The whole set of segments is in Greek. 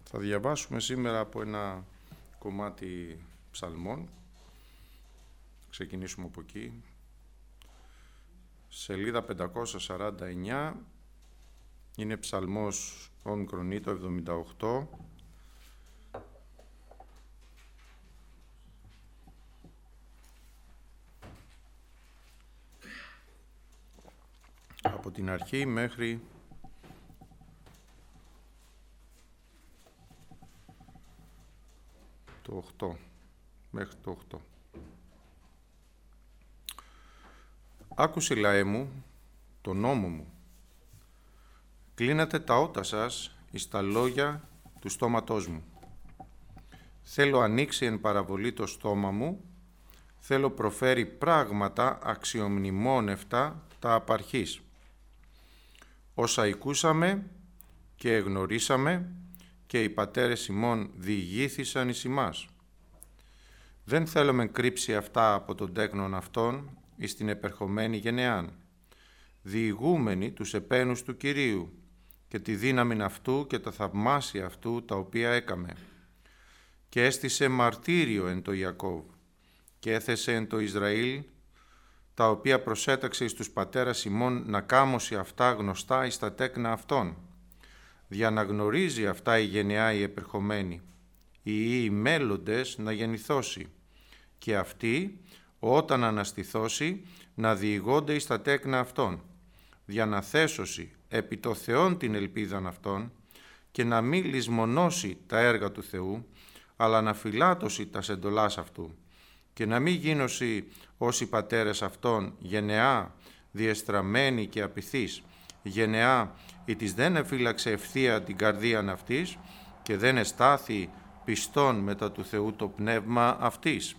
Θα διαβάσουμε σήμερα από ένα κομμάτι ψαλμών. Ξεκινήσουμε από εκεί. Σελίδα 549. Είναι ψαλμός όμικρον το 78. Από την αρχή μέχρι το 8. Μέχρι το 8. Άκουσε, λαέ μου, το νόμο μου. Κλείνατε τα ότα σας εις τα λόγια του στόματός μου. Θέλω ανοίξει εν παραβολή το στόμα μου, θέλω προφέρει πράγματα αξιομνημόνευτα τα απαρχής. Όσα ακούσαμε και εγνωρίσαμε και οι πατέρες ημών διηγήθησαν εις ημάς. Δεν θέλουμε κρύψει αυτά από τον τέκνον αυτόν εις την επερχομένη γενεάν, διηγούμενοι τους επένους του Κυρίου και τη δύναμη αυτού και τα θαυμάσια αυτού τα οποία έκαμε. Και έστησε μαρτύριο εν το Ιακώβ και έθεσε εν το Ισραήλ, τα οποία προσέταξε εις τους πατέρας ημών να κάμωση αυτά γνωστά εις τα τέκνα αυτών. Για να γνωρίζει αυτά η γενεά η επερχομένη, οι μέλλοντες να γεννηθώσει, και αυτοί όταν αναστηθώσει να διηγώνται εις τα τέκνα αυτών, για να θέσωση επί το Θεόν την ελπίδαν αυτών και να μη λησμονώσει τα έργα του Θεού, αλλά να φυλάτωση τα εντολάς αυτού και να μη γίνωση ως οι πατέρες αυτών γενεά διεστραμμένη και απειθής, γενεά η της δεν εφύλαξε ευθεία την καρδίαν αυτής και δεν εστάθη πιστόν μετά του Θεού το πνεύμα αυτής.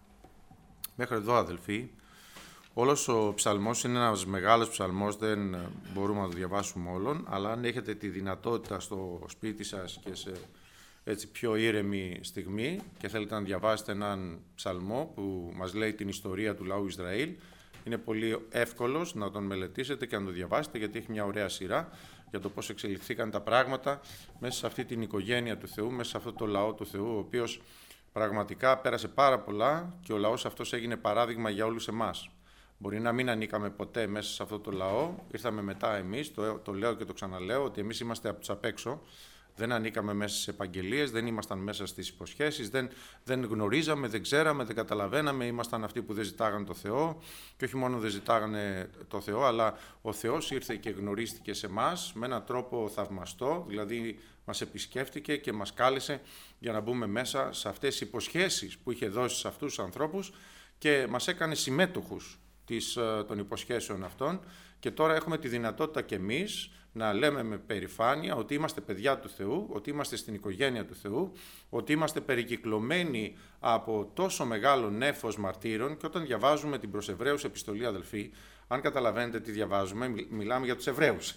Μέχρι εδώ, αδελφοί, όλος ο ψαλμός είναι ένας μεγάλος ψαλμός, δεν μπορούμε να το διαβάσουμε όλον, αλλά αν έχετε τη δυνατότητα στο σπίτι σας και σε έτσι πιο ήρεμη στιγμή και θέλετε να διαβάσετε έναν ψαλμό που μας λέει την ιστορία του λαού Ισραήλ, είναι πολύ εύκολος να τον μελετήσετε και να τον διαβάσετε, γιατί έχει μια ωραία σειρά για το πώς εξελιχθήκαν τα πράγματα μέσα σε αυτή την οικογένεια του Θεού, μέσα σε αυτό το λαό του Θεού, ο οποίος πραγματικά πέρασε πάρα πολλά και ο λαός αυτός έγινε παράδειγμα για όλους εμάς. Μπορεί να μην ανήκαμε ποτέ μέσα σε αυτό το λαό, ήρθαμε μετά εμείς, το λέω και το ξαναλέω, ότι εμείς είμαστε από τους απ' έξω. Δεν ανήκαμε μέσα στις επαγγελίες, δεν ήμασταν μέσα στις υποσχέσεις, δεν γνωρίζαμε, δεν ξέραμε, δεν καταλαβαίναμε, ήμασταν αυτοί που δεν ζητάγανε το Θεό και όχι μόνο δεν ζητάγανε το Θεό, αλλά ο Θεός ήρθε και γνωρίστηκε σε εμάς με έναν τρόπο θαυμαστό, δηλαδή μας επισκέφτηκε και μας κάλεσε για να μπούμε μέσα σε αυτές τις υποσχέσεις που είχε δώσει σε αυτούς τους ανθρώπους και μας έκανε συμμέτοχους των υποσχέσεων αυτών και τώρα έχουμε τη δυνατότητα κι εμείς να λέμε με περηφάνεια ότι είμαστε παιδιά του Θεού, ότι είμαστε στην οικογένεια του Θεού, ότι είμαστε περικυκλωμένοι από τόσο μεγάλο νέφος μαρτύρων και όταν διαβάζουμε την προς Εβραίους επιστολή, αδελφοί, αν καταλαβαίνετε τι διαβάζουμε, μιλάμε για τους Εβραίους.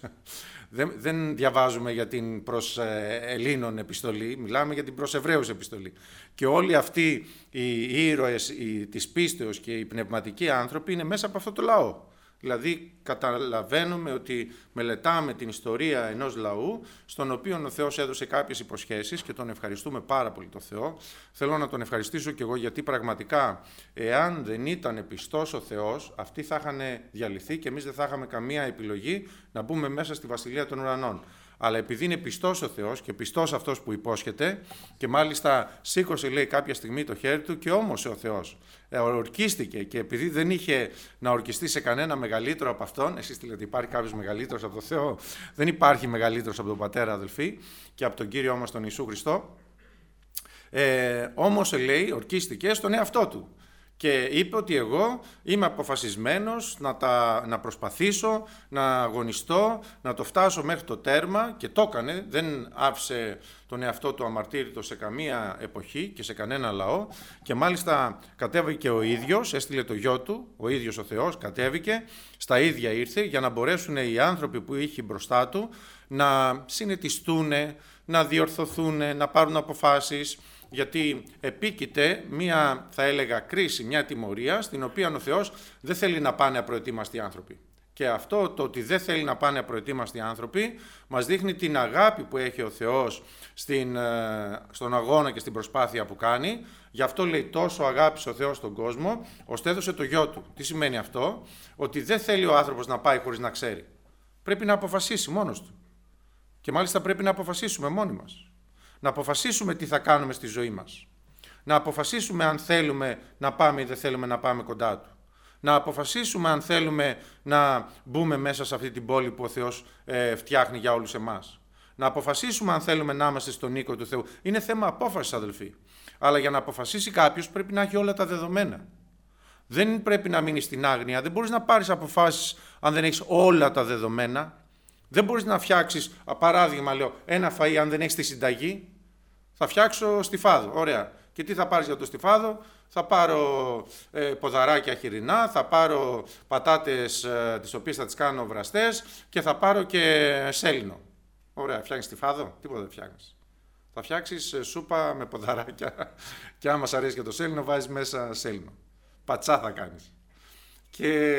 Δεν διαβάζουμε για την προς Ελλήνων επιστολή, μιλάμε για την προς Εβραίους επιστολή. Και όλοι αυτοί οι ήρωες της πίστεως και οι πνευματικοί άνθρωποι είναι μέσα από αυτό το λαό. Δηλαδή καταλαβαίνουμε ότι μελετάμε την ιστορία ενός λαού στον οποίο ο Θεός έδωσε κάποιες υποσχέσεις και τον ευχαριστούμε πάρα πολύ τον Θεό. Θέλω να τον ευχαριστήσω και εγώ γιατί πραγματικά εάν δεν ήταν πιστός ο Θεός αυτοί θα είχαν διαλυθεί και εμείς δεν θα είχαμε καμία επιλογή να μπούμε μέσα στη Βασιλεία των Ουρανών. Αλλά επειδή είναι πιστός ο Θεός και πιστός αυτός που υπόσχεται και μάλιστα σήκωσε λέει κάποια στιγμή το χέρι του και όμως ο Θεός ορκίστηκε και επειδή δεν είχε να ορκιστεί σε κανένα μεγαλύτερο από αυτόν, εσείς λέτε υπάρχει κάποιος μεγαλύτερος από τον Θεό, δεν υπάρχει μεγαλύτερος από τον Πατέρα, αδελφοί, και από τον Κύριο μας τον Ιησού Χριστό, όμως λέει ορκίστηκε στον εαυτό του. Και είπε ότι εγώ είμαι αποφασισμένος να προσπαθήσω, να αγωνιστώ, να το φτάσω μέχρι το τέρμα και το έκανε, δεν άφησε τον εαυτό του αμαρτύρητο σε καμία εποχή και σε κανένα λαό και μάλιστα κατέβηκε ο ίδιος, έστειλε το γιο του, ο ίδιος ο Θεός κατέβηκε, στα ίδια ήρθε για να μπορέσουν οι άνθρωποι που είχε μπροστά του να συνετιστούν, να διορθωθούν, να πάρουν αποφάσεις, γιατί επίκειται μία, θα έλεγα, κρίση, μια τιμωρία, στην οποία ο Θεός δεν θέλει να πάνε απροετοίμαστοι άνθρωποι. Και αυτό το ότι δεν θέλει να πάνε απροετοίμαστοι άνθρωποι μας δείχνει την αγάπη που έχει ο Θεός στον αγώνα και στην προσπάθεια που κάνει. Γι' αυτό λέει τόσο αγάπησε ο Θεός τον κόσμο, ώστε έδωσε το γιο του. Τι σημαίνει αυτό? Ότι δεν θέλει ο άνθρωπος να πάει χωρίς να ξέρει. Πρέπει να αποφασίσει μόνος του. Και μάλιστα πρέπει να αποφασίσουμε μόνοι μας. Να αποφασίσουμε τι θα κάνουμε στη ζωή μας. Να αποφασίσουμε αν θέλουμε να πάμε ή δεν θέλουμε να πάμε κοντά του. Να αποφασίσουμε αν θέλουμε να μπούμε μέσα σε αυτή την πόλη που ο Θεός φτιάχνει για όλους εμάς. Να αποφασίσουμε αν θέλουμε να είμαστε στον οίκο του Θεού. Είναι θέμα απόφασης, αδελφοί. Αλλά για να αποφασίσει κάποιος πρέπει να έχει όλα τα δεδομένα. Δεν πρέπει να μείνει στην άγνοια. Δεν μπορείς να πάρεις αποφάσεις αν δεν έχεις όλα τα δεδομένα. Δεν μπορείς να φτιάξεις, παράδειγμα λέω, ένα φαΐ αν δεν έχεις τη συνταγή. Θα φτιάξω στιφάδο. Ωραία. Και τι θα πάρεις για το στιφάδο? Θα πάρω ποδαράκια χοιρινά, θα πάρω πατάτες τις οποίες θα τις κάνω βραστές και θα πάρω και σέλινο. Ωραία, φτιάχνεις στιφάδο? Τίποτα δεν φτιάχνεις. Θα φτιάξεις σούπα με ποδαράκια και άμα σ' αρέσει και το σέλινο βάζεις μέσα σέλινο. Πατσά θα κάνεις. Και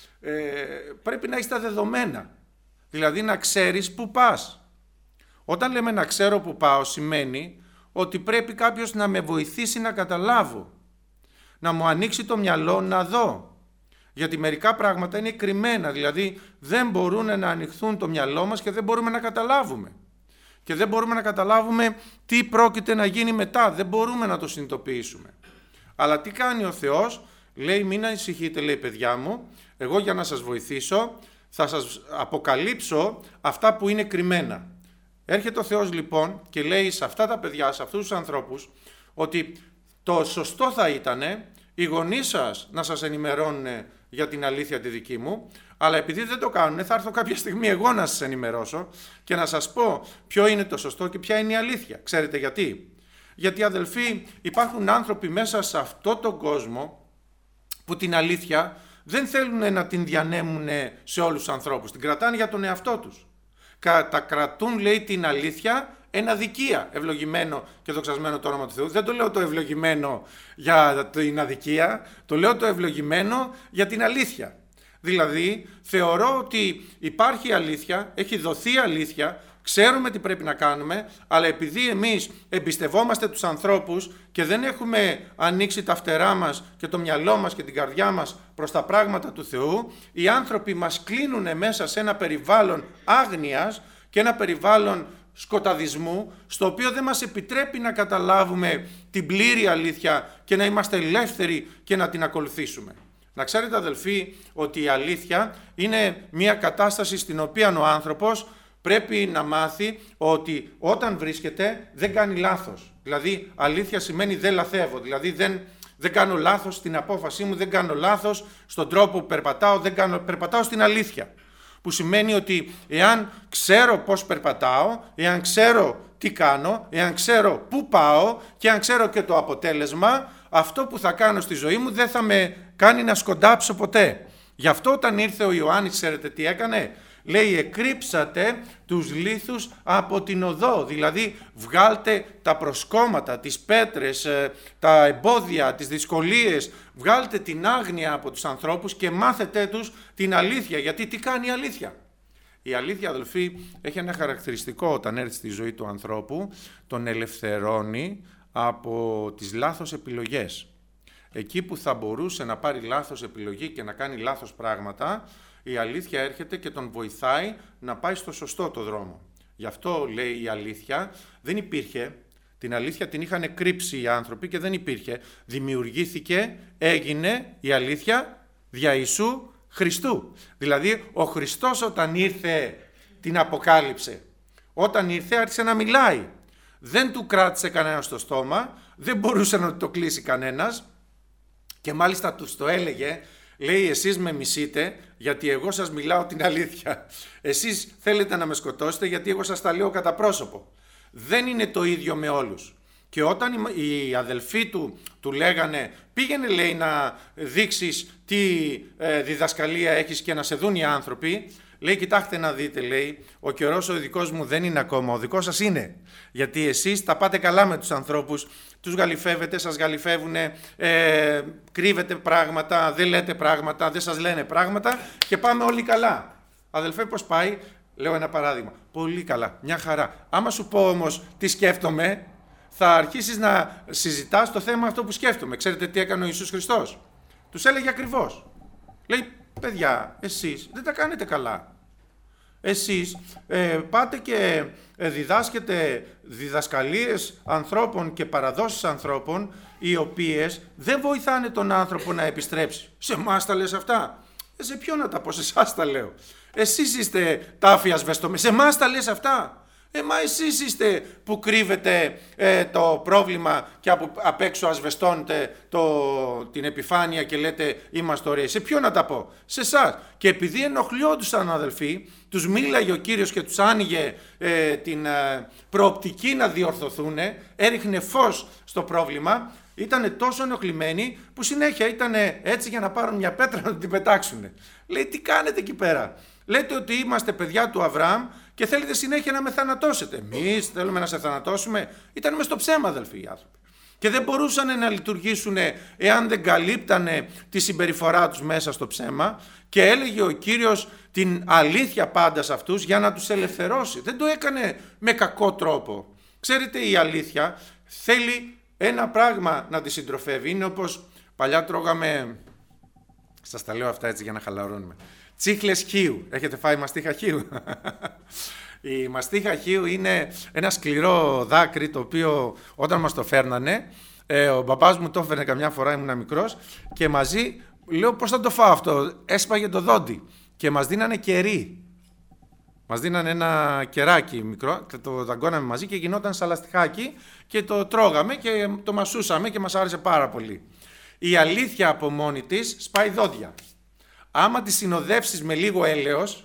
πρέπει να έχεις τα δεδομένα. Δηλαδή να ξέρεις πού πας. Όταν λέμε να ξέρω πού πάω σημαίνει ότι πρέπει κάποιος να με βοηθήσει να καταλάβω. Να μου ανοίξει το μυαλό να δω. Γιατί μερικά πράγματα είναι κρυμμένα, δηλαδή δεν μπορούν να ανοιχθούν το μυαλό μας και δεν μπορούμε να καταλάβουμε. Και δεν μπορούμε να καταλάβουμε τι πρόκειται να γίνει μετά, δεν μπορούμε να το συνειδητοποιήσουμε. Αλλά τι κάνει ο Θεός? Λέει μην ανησυχείτε, λέει παιδιά μου, εγώ για να σας βοηθήσω θα σας αποκαλύψω αυτά που είναι κρυμμένα. Έρχεται ο Θεός λοιπόν και λέει σε αυτά τα παιδιά, σε αυτούς τους ανθρώπους, ότι το σωστό θα ήταν οι γονείς σας να σας ενημερώνουν για την αλήθεια τη δική μου, αλλά επειδή δεν το κάνουν θα έρθω κάποια στιγμή εγώ να σας ενημερώσω και να σας πω ποιο είναι το σωστό και ποια είναι η αλήθεια. Ξέρετε γιατί? Γιατί αδελφοί υπάρχουν άνθρωποι μέσα σε αυτό τον κόσμο που την αλήθεια δεν θέλουν να την διανέμουν σε όλους τους ανθρώπους, την κρατάνε για τον εαυτό τους. Τα κρατούν, λέει, την αλήθεια εν αδικία. Ευλογημένο και δοξασμένο το όνομα του Θεού. Δεν το λέω το ευλογημένο για την αδικία, το λέω το ευλογημένο για την αλήθεια. Δηλαδή, θεωρώ ότι υπάρχει αλήθεια, έχει δοθεί αλήθεια, ξέρουμε τι πρέπει να κάνουμε, αλλά επειδή εμείς εμπιστευόμαστε τους ανθρώπους και δεν έχουμε ανοίξει τα φτερά μας και το μυαλό μας και την καρδιά μας προς τα πράγματα του Θεού, οι άνθρωποι μας κλείνουν μέσα σε ένα περιβάλλον άγνοιας και ένα περιβάλλον σκοταδισμού, στο οποίο δεν μας επιτρέπει να καταλάβουμε την πλήρη αλήθεια και να είμαστε ελεύθεροι και να την ακολουθήσουμε. Να ξέρετε αδελφοί ότι η αλήθεια είναι μια κατάσταση στην οποία ο άνθρωπος πρέπει να μάθει ότι όταν βρίσκεται δεν κάνει λάθος. Δηλαδή αλήθεια σημαίνει δεν λαθεύω, δηλαδή δεν κάνω λάθος στην απόφασή μου, δεν κάνω λάθος στον τρόπο που περπατάω, περπατάω στην αλήθεια. Που σημαίνει ότι εάν ξέρω πώς περπατάω, εάν ξέρω τι κάνω, εάν ξέρω πού πάω και αν ξέρω και το αποτέλεσμα, αυτό που θα κάνω στη ζωή μου δεν θα με κάνει να σκοντάψω ποτέ. Γι' αυτό όταν ήρθε ο Ιωάννης, ξέρετε τι έκανε? Λέει εκρύψατε τους λίθους από την οδό, δηλαδή βγάλτε τα προσκόμματα, τις πέτρες, τα εμπόδια, τις δυσκολίες, βγάλτε την άγνοια από τους ανθρώπους και μάθετε τους την αλήθεια. Γιατί τι κάνει η αλήθεια? Η αλήθεια, αδελφοί, έχει ένα χαρακτηριστικό όταν έρθει στη ζωή του ανθρώπου, τον ελευθερώνει από τις λάθος επιλογές. Εκεί που θα μπορούσε να πάρει λάθος επιλογή και να κάνει λάθος πράγματα, η αλήθεια έρχεται και τον βοηθάει να πάει στο σωστό το δρόμο. Γι' αυτό λέει η αλήθεια δεν υπήρχε, την αλήθεια την είχαν κρύψει οι άνθρωποι και δεν υπήρχε. Δημιουργήθηκε, έγινε η αλήθεια δια Ιησού Χριστού. Δηλαδή ο Χριστός όταν ήρθε την αποκάλυψε. Όταν ήρθε άρχισε να μιλάει. Δεν του κράτησε κανένα στο στόμα, δεν μπορούσε να το κλείσει κανένας και μάλιστα τους το έλεγε. Λέει εσείς με μισείτε γιατί εγώ σας μιλάω την αλήθεια. Εσείς θέλετε να με σκοτώσετε γιατί εγώ σας τα λέω κατά πρόσωπο. Δεν είναι το ίδιο με όλους. Και όταν οι αδελφοί του λέγανε πήγαινε, λέει, να δείξεις τι διδασκαλία έχεις και να σε δουν οι άνθρωποι, λέει, κοιτάξτε να δείτε, λέει, ο καιρός ο δικός μου δεν είναι ακόμα, ο δικός σας είναι. Γιατί εσείς τα πάτε καλά με τους ανθρώπους, τους γαλυφεύετε, σας γαλυφεύουνε, κρύβετε πράγματα, δεν λέτε πράγματα, δεν σας λένε πράγματα και πάμε όλοι καλά. Αδελφέ, πώς πάει? Λέω ένα παράδειγμα. Πολύ καλά, μια χαρά. Άμα σου πω όμως τι σκέφτομαι, θα αρχίσεις να συζητάς το θέμα αυτό που σκέφτομαι. Ξέρετε τι έκανε ο Ιησούς Χριστός? Τους έλεγε ακριβώς. Λέει, παιδιά, εσείς δεν τα κάνετε καλά. Εσείς πάτε και διδάσκετε διδασκαλίες ανθρώπων και παραδόσεις ανθρώπων, οι οποίες δεν βοηθάνε τον άνθρωπο να επιστρέψει. Σε εμάς τα λες αυτά? Σε ποιον να τα πω? Σε εσάς τα λέω. Εσείς είστε τάφοι ασβεστομένοι. Σε εμάς τα λες αυτά? Μα εσείς είστε που κρύβετε το πρόβλημα και απ' έξω ασβεστώνετε την επιφάνεια και λέτε είμαστε ωραίοι. Σε ποιον να τα πω? Σε εσάς. Και επειδή ενοχλιόντουσαν, αδελφοί, τους μίλαγε ο Κύριος και τους άνοιγε την προοπτική να διορθωθούν, έριχνε φως στο πρόβλημα, ήταν τόσο ενοχλημένοι που συνέχεια ήταν έτσι για να πάρουν μια πέτρα να την πετάξουν. Λέει, τι κάνετε εκεί πέρα? Λέτε ότι είμαστε παιδιά του Αβραάμ και θέλετε συνέχεια να με θανατώσετε. Εμείς θέλουμε να σε θανατώσουμε? Ήταν μες στο ψέμα, αδελφοί, οι άνθρωποι. Και δεν μπορούσαν να λειτουργήσουν εάν δεν καλύπτανε τη συμπεριφορά τους μέσα στο ψέμα, και έλεγε ο Κύριος την αλήθεια πάντα σε αυτούς για να τους ελευθερώσει. Δεν το έκανε με κακό τρόπο. Ξέρετε, η αλήθεια θέλει ένα πράγμα να τη συντροφεύει. Είναι όπως παλιά τρώγαμε, σας τα λέω αυτά έτσι για να χαλαρώνουμε, τσίχλες χείου. Έχετε φάει μαστίχα χείου? Η μαστίχα χείου είναι ένα σκληρό δάκρυ, το οποίο όταν μας το φέρνανε, ο μπαμπάς μου το έφερνε καμιά φορά, ήμουν μικρός, και μαζί λέω πώς θα το φάω αυτό? Έσπαγε το δόντι και μας δίνανε κερί. Μας δίνανε ένα κεράκι μικρό, το δαγκώναμε μαζί και γινόταν σαλαστιχάκι και το τρώγαμε και το μασούσαμε και μας άρεσε πάρα πολύ. Η αλήθεια από μόνη της σπάει δόντια. Άμα τη συνοδεύσεις με λίγο έλεος,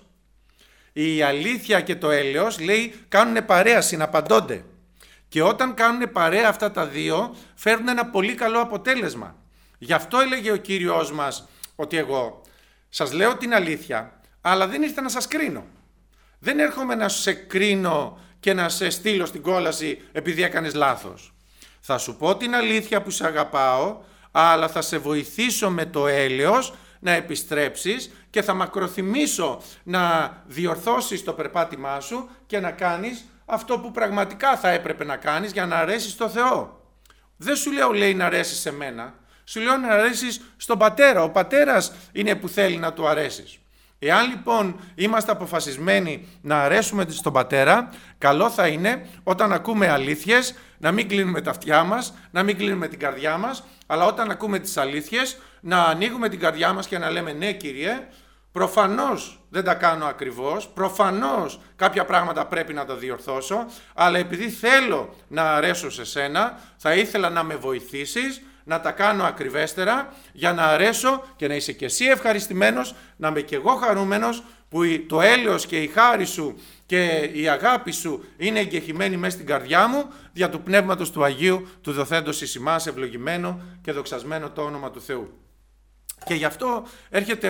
η αλήθεια και το έλεος, λέει, κάνουν παρέα, συναπαντώνται. Και όταν κάνουν παρέα αυτά τα δύο, φέρνουν ένα πολύ καλό αποτέλεσμα. Γι' αυτό έλεγε ο Κύριος μας ότι εγώ σας λέω την αλήθεια, αλλά δεν ήρθα να σας κρίνω. Δεν έρχομαι να σε κρίνω και να σε στείλω στην κόλαση επειδή έκανες λάθος. Θα σου πω την αλήθεια που σε αγαπάω, αλλά θα σε βοηθήσω με το έλεος να επιστρέψεις και θα μακροθυμίσω να διορθώσεις το περπάτημά σου και να κάνεις αυτό που πραγματικά θα έπρεπε να κάνεις για να αρέσεις στο Θεό. Δεν σου λέω, λέει, να αρέσεις σε μένα, σου λέω να αρέσεις στον Πατέρα. Ο Πατέρας είναι που θέλει να του αρέσεις. Εάν λοιπόν είμαστε αποφασισμένοι να αρέσουμε στον Πατέρα, καλό θα είναι όταν ακούμε αλήθειες να μην κλείνουμε τα αυτιά μας, να μην κλείνουμε την καρδιά μας, αλλά όταν ακούμε τις αλήθειες να ανοίγουμε την καρδιά μας και να λέμε ναι, Κύριε, προφανώς δεν τα κάνω ακριβώς, προφανώς κάποια πράγματα πρέπει να τα διορθώσω, αλλά επειδή θέλω να αρέσω σε σένα, θα ήθελα να με βοηθήσεις να τα κάνω ακριβέστερα για να αρέσω και να είσαι και εσύ ευχαριστημένος, να είμαι και εγώ χαρούμενος που το έλεος και η χάρη σου και η αγάπη σου είναι εγκεχημένη μέσα στην καρδιά μου, δια του Πνεύματος του Αγίου, του δοθέντος εις ημάς, ευλογημένο και δοξασμένο το όνομα του Θεού. Και γι' αυτό έρχεται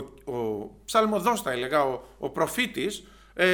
ο ψαλμοδός, θα έλεγα, ο προφήτης.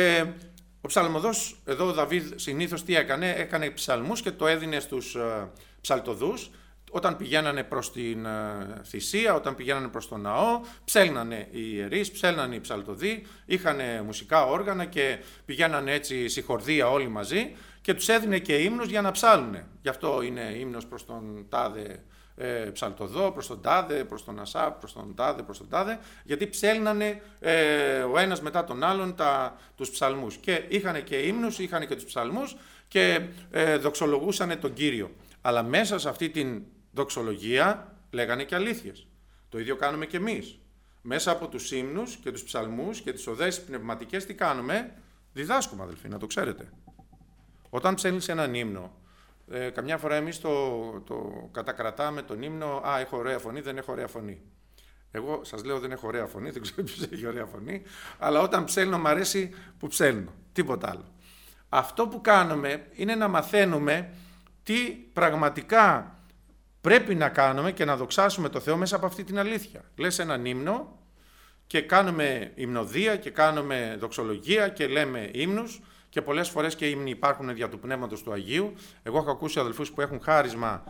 Ο ψαλμοδός, εδώ ο Δαβίδ συνήθως τι έκανε? Έκανε ψαλμούς και το έδινε στους ψαλτοδούς. Όταν πηγαίνανε προς την θυσία, όταν πηγαίνανε προς τον ναό, ψέλνανε οι ιερείς, ψέλνανε οι ψαλτοδοί, είχαν μουσικά όργανα και πηγαίνανε έτσι συγχορδία όλοι μαζί και τους έδινε και ύμνους για να ψάλουνε. Γι' αυτό είναι ύμνος προς τον τάδε ψαλτοδό, προς τον τάδε, προς τον Ασάπ, προς τον τάδε, προς τον τάδε, γιατί ψέλνανε ο ένας μετά τον άλλον τους ψαλμούς. Και είχαν και ύμνους, είχαν και τους ψαλμούς και δοξολογούσανε τον Κύριο. Αλλά μέσα σε αυτή την δοξολογία λέγανε και αλήθειες. Το ίδιο κάνουμε και εμείς. Μέσα από τους ύμνους και τους ψαλμούς και τις οδές πνευματικές τι κάνουμε? Διδάσκουμε, αδελφοί, να το ξέρετε. Όταν ψέλνεις έναν ύμνο, καμιά φορά εμείς το κατακρατάμε τον ύμνο, έχω ωραία φωνή, δεν έχω ωραία φωνή. Εγώ σας λέω δεν έχω ωραία φωνή, δεν ξέρω ποιος έχει ωραία φωνή, αλλά όταν ψέλνω μ' αρέσει που ψέλνω, τίποτα άλλο. Αυτό που κάνουμε είναι να μαθαίνουμε τι πραγματικά πρέπει να κάνουμε και να δοξάσουμε το Θεό μέσα από αυτή την αλήθεια. Λες έναν ύμνο και κάνουμε υμνοδία και κάνουμε δοξολογία και λέμε ύμνους και πολλές φορές και ύμνοι υπάρχουν δια του Πνεύματος του Αγίου. Εγώ έχω ακούσει αδελφούς που έχουν χάρισμα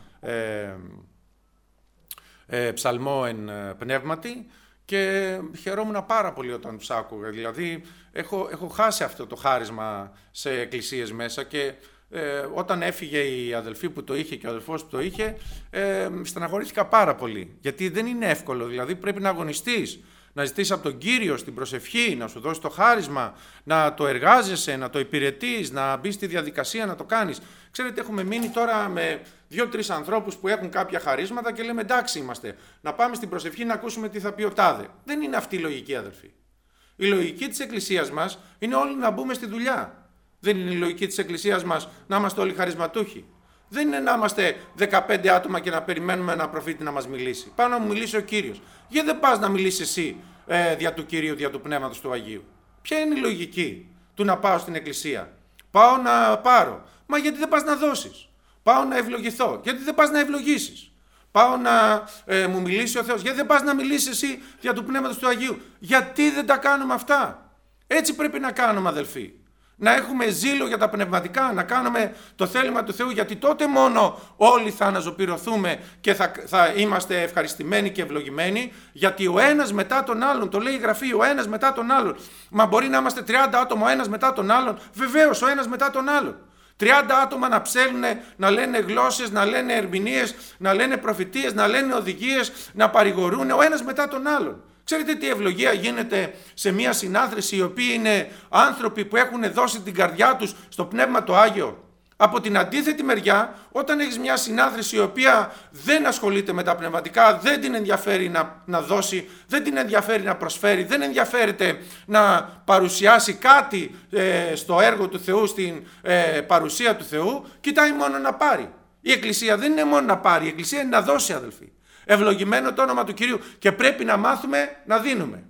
ψαλμό εν πνεύματι και χαιρόμουν πάρα πολύ όταν τους άκουγα. Δηλαδή έχω χάσει αυτό το χάρισμα σε εκκλησίες μέσα και όταν έφυγε η αδελφή που το είχε και ο αδελφός που το είχε, στεναχωρήθηκα πάρα πολύ. Γιατί δεν είναι εύκολο, δηλαδή πρέπει να αγωνιστείς, να ζητήσεις από τον Κύριο στην προσευχή, να σου δώσει το χάρισμα, να το εργάζεσαι, να το υπηρετείς, να μπεις στη διαδικασία να το κάνεις. Ξέρετε, έχουμε μείνει τώρα με 2-3 ανθρώπους που έχουν κάποια χαρίσματα και λέμε εντάξει είμαστε, να πάμε στην προσευχή να ακούσουμε τι θα πει ο τάδε. Δεν είναι αυτή η λογική, αδελφοί. Η λογική της Εκκλησίας μας είναι όλοι να μπούμε στη δουλειά. Δεν είναι η λογική της Εκκλησίας μας να είμαστε όλοι χαρισματούχοι. Δεν είναι να είμαστε 15 άτομα και να περιμένουμε ένα προφήτη να μας μιλήσει. Πάω να μου μιλήσει ο Κύριος. Γιατί δεν πας να μιλήσεις εσύ δια του Κυρίου, δια του Πνεύματος του Αγίου? Ποια είναι η λογική του να πάω στην Εκκλησία? Πάω να πάρω. Μα γιατί δεν πας να δώσεις? Πάω να ευλογηθώ. Γιατί δεν πας να ευλογήσεις? Πάω να μου μιλήσει ο Θεός. Γιατί δεν πας να μιλήσεις εσύ δια του Πνεύματος του Αγίου? Γιατί δεν τα κάνουμε αυτά? Έτσι πρέπει να κάνουμε, αδελφοί. Να έχουμε ζήλο για τα πνευματικά, να κάνουμε το θέλημα του Θεού, γιατί τότε μόνο όλοι θα αναζωπηρωθούμε και θα είμαστε ευχαριστημένοι και ευλογημένοι, γιατί ο ένας μετά τον άλλον, το λέει η Γραφή, ο ένας μετά τον άλλον. Μα μπορεί να είμαστε 30 άτομα ο ένας μετά τον άλλον? Βεβαίως, ο ένας μετά τον άλλον. 30 άτομα να ψέλνουν, να λένε γλώσσες, να λένε ερμηνείες, να λένε προφητείες, να λένε οδηγίες, να παρηγορούν ο ένας μετά τον άλλον. Ξέρετε τι ευλογία γίνεται σε μια συνάθρηση οι οποίοι είναι άνθρωποι που έχουν δώσει την καρδιά τους στο Πνεύμα το Άγιο? Από την αντίθετη μεριά, όταν έχεις μια συνάθρηση η οποία δεν ασχολείται με τα πνευματικά, δεν την ενδιαφέρει να δώσει, δεν την ενδιαφέρει να προσφέρει, δεν ενδιαφέρεται να παρουσιάσει κάτι στο έργο του Θεού, στην παρουσία του Θεού, κοιτάει μόνο να πάρει. Η Εκκλησία δεν είναι μόνο να πάρει, η Εκκλησία είναι να δώσει, αδελφοί. Ευλογημένο το όνομα του Κυρίου και πρέπει να μάθουμε να δίνουμε.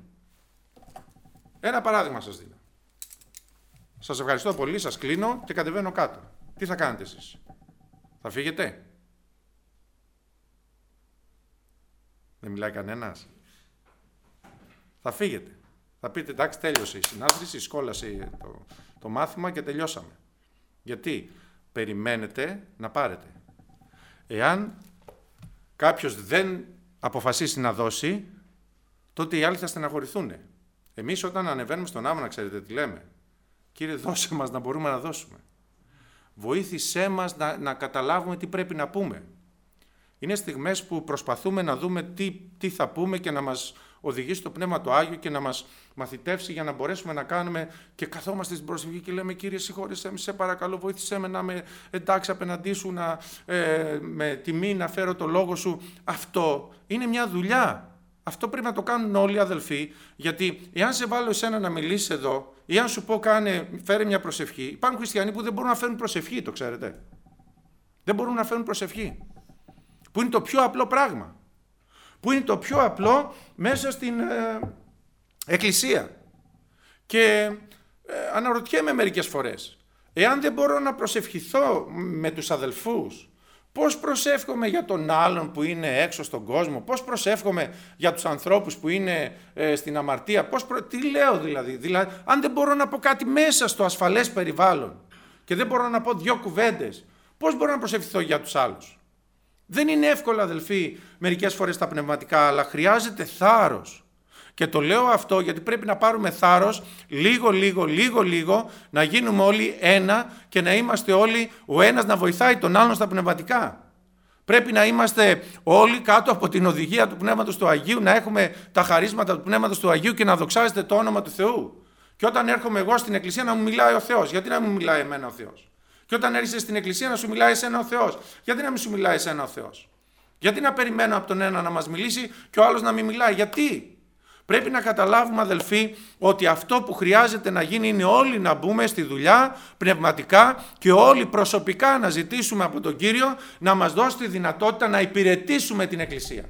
Ένα παράδειγμα σας δίνω. Σας ευχαριστώ πολύ, σας κλείνω και κατεβαίνω κάτω. Τι θα κάνετε εσείς? Θα φύγετε? Δεν μιλάει κανένας? Θα φύγετε. Θα πείτε εντάξει, τέλειωσε η συνάντηση, σκόλασε το μάθημα και τελειώσαμε. Γιατί? Περιμένετε να πάρετε. Εάν κάποιος δεν αποφασίσει να δώσει, τότε οι άλλοι θα στεναχωρηθούν. Εμείς όταν ανεβαίνουμε στον άμμονα, ξέρετε τι λέμε? Κύριε, δώσε μας να μπορούμε να δώσουμε. Βοήθησέ μας να καταλάβουμε τι πρέπει να πούμε. Είναι στιγμές που προσπαθούμε να δούμε τι θα πούμε και να μας οδηγήσει το Πνεύμα το Άγιο και να μας μαθητεύσει για να μπορέσουμε να κάνουμε, και καθόμαστε στην προσευχή και λέμε Κύριε συγχώρεσέ με, σε παρακαλώ βοήθησέ με να είμαι εντάξει απέναντί σου, με τιμή να φέρω το λόγο σου. Αυτό είναι μια δουλειά. Αυτό πρέπει να το κάνουν όλοι οι αδελφοί, γιατί εάν σε βάλω εσένα να μιλήσεις εδώ ή αν σου πω φέρε μια προσευχή, υπάρχουν χριστιανοί που δεν μπορούν να φέρουν προσευχή, το ξέρετε. Δεν μπορούν να φέρουν προσευχή. Που είναι το πιο απλό πράγμα. Που είναι το πιο απλό μέσα στην εκκλησία. Και αναρωτιέμαι μερικές φορές, εάν δεν μπορώ να προσευχηθώ με τους αδελφούς, πώς προσεύχομαι για τον άλλον που είναι έξω στον κόσμο, πώς προσεύχομαι για τους ανθρώπους που είναι στην αμαρτία, τι λέω δηλαδή, αν δεν μπορώ να πω κάτι μέσα στο ασφαλές περιβάλλον και δεν μπορώ να πω 2 κουβέντες, πώς μπορώ να προσευχηθώ για τους άλλους? Δεν είναι εύκολο, αδελφοί, μερικές φορές τα πνευματικά, αλλά χρειάζεται θάρρος. Και το λέω αυτό γιατί πρέπει να πάρουμε θάρρος λίγο, να γίνουμε όλοι ένα και να είμαστε όλοι ο ένας να βοηθάει τον άλλον στα πνευματικά. Πρέπει να είμαστε όλοι κάτω από την οδηγία του Πνεύματος του Αγίου, να έχουμε τα χαρίσματα του Πνεύματος του Αγίου και να δοξάζεται το όνομα του Θεού. Και όταν έρχομαι εγώ στην εκκλησία να μου μιλάει ο Θεός, γιατί να μου μιλάει εμένα ο Θεός? Και όταν έρχεσαι στην εκκλησία να σου μιλάει εσένα ο Θεός, γιατί να μην σου μιλάει εσένα ο Θεός? Γιατί να περιμένω από τον ένα να μας μιλήσει και ο άλλος να μην μιλάει? Γιατί? Πρέπει να καταλάβουμε, αδελφοί, ότι αυτό που χρειάζεται να γίνει είναι όλοι να μπούμε στη δουλειά πνευματικά και όλοι προσωπικά να ζητήσουμε από τον Κύριο να μας δώσει τη δυνατότητα να υπηρετήσουμε την εκκλησία.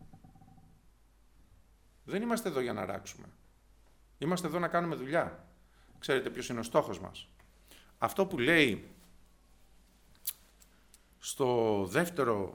Δεν είμαστε εδώ για να ράξουμε. Είμαστε εδώ να κάνουμε δουλειά. Ξέρετε ποιος είναι ο στόχος μας? Αυτό που λέει στο δεύτερο,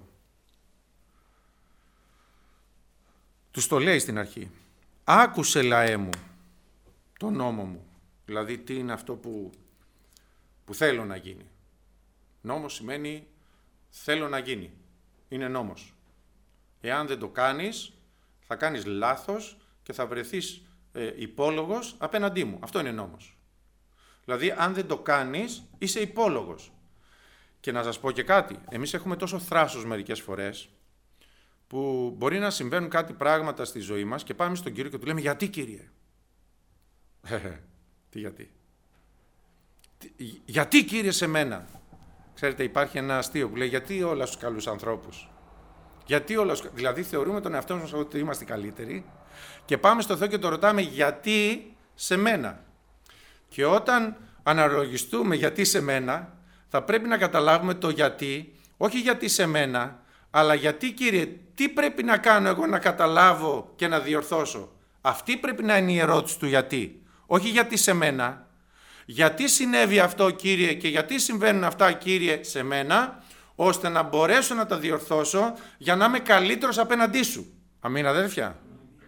τους το λέει στην αρχή. Άκουσε λαέ μου το νόμο μου. Δηλαδή τι είναι αυτό που θέλω να γίνει. Νόμος σημαίνει θέλω να γίνει. Είναι νόμος. Εάν δεν το κάνεις, θα κάνεις λάθος και θα βρεθείς υπόλογος απέναντί μου. Αυτό είναι νόμος. Δηλαδή, αν δεν το κάνεις, είσαι υπόλογος. Και να σας πω και κάτι. Εμείς έχουμε τόσο θράσος μερικές φορές, που μπορεί να συμβαίνουν κάτι πράγματα στη ζωή μας και πάμε στον Κύριο και του λέμε «Γιατί, Κύριε?» Τι γιατί? «Γιατί, Κύριε, σε μένα?» Ξέρετε, υπάρχει ένα αστείο που λέει «Γιατί όλα στους καλούς ανθρώπους?» Γιατί όλα, δηλαδή θεωρούμε τον εαυτό μας ότι είμαστε καλύτεροι και πάμε στο Θεό και το ρωτάμε «Γιατί σε μένα?» Και όταν αναλογιστούμε «Γιατί σε μένα?» θα πρέπει να καταλάβουμε το γιατί, όχι γιατί σε μένα, αλλά γιατί, Κύριε, τι πρέπει να κάνω εγώ να καταλάβω και να διορθώσω. Αυτή πρέπει να είναι η ερώτηση του γιατί, όχι γιατί σε μένα. Γιατί συνέβη αυτό, Κύριε, και γιατί συμβαίνουν αυτά, Κύριε, σε μένα, ώστε να μπορέσω να τα διορθώσω για να είμαι καλύτερος απέναντί σου. Αμήν, αδέρφια.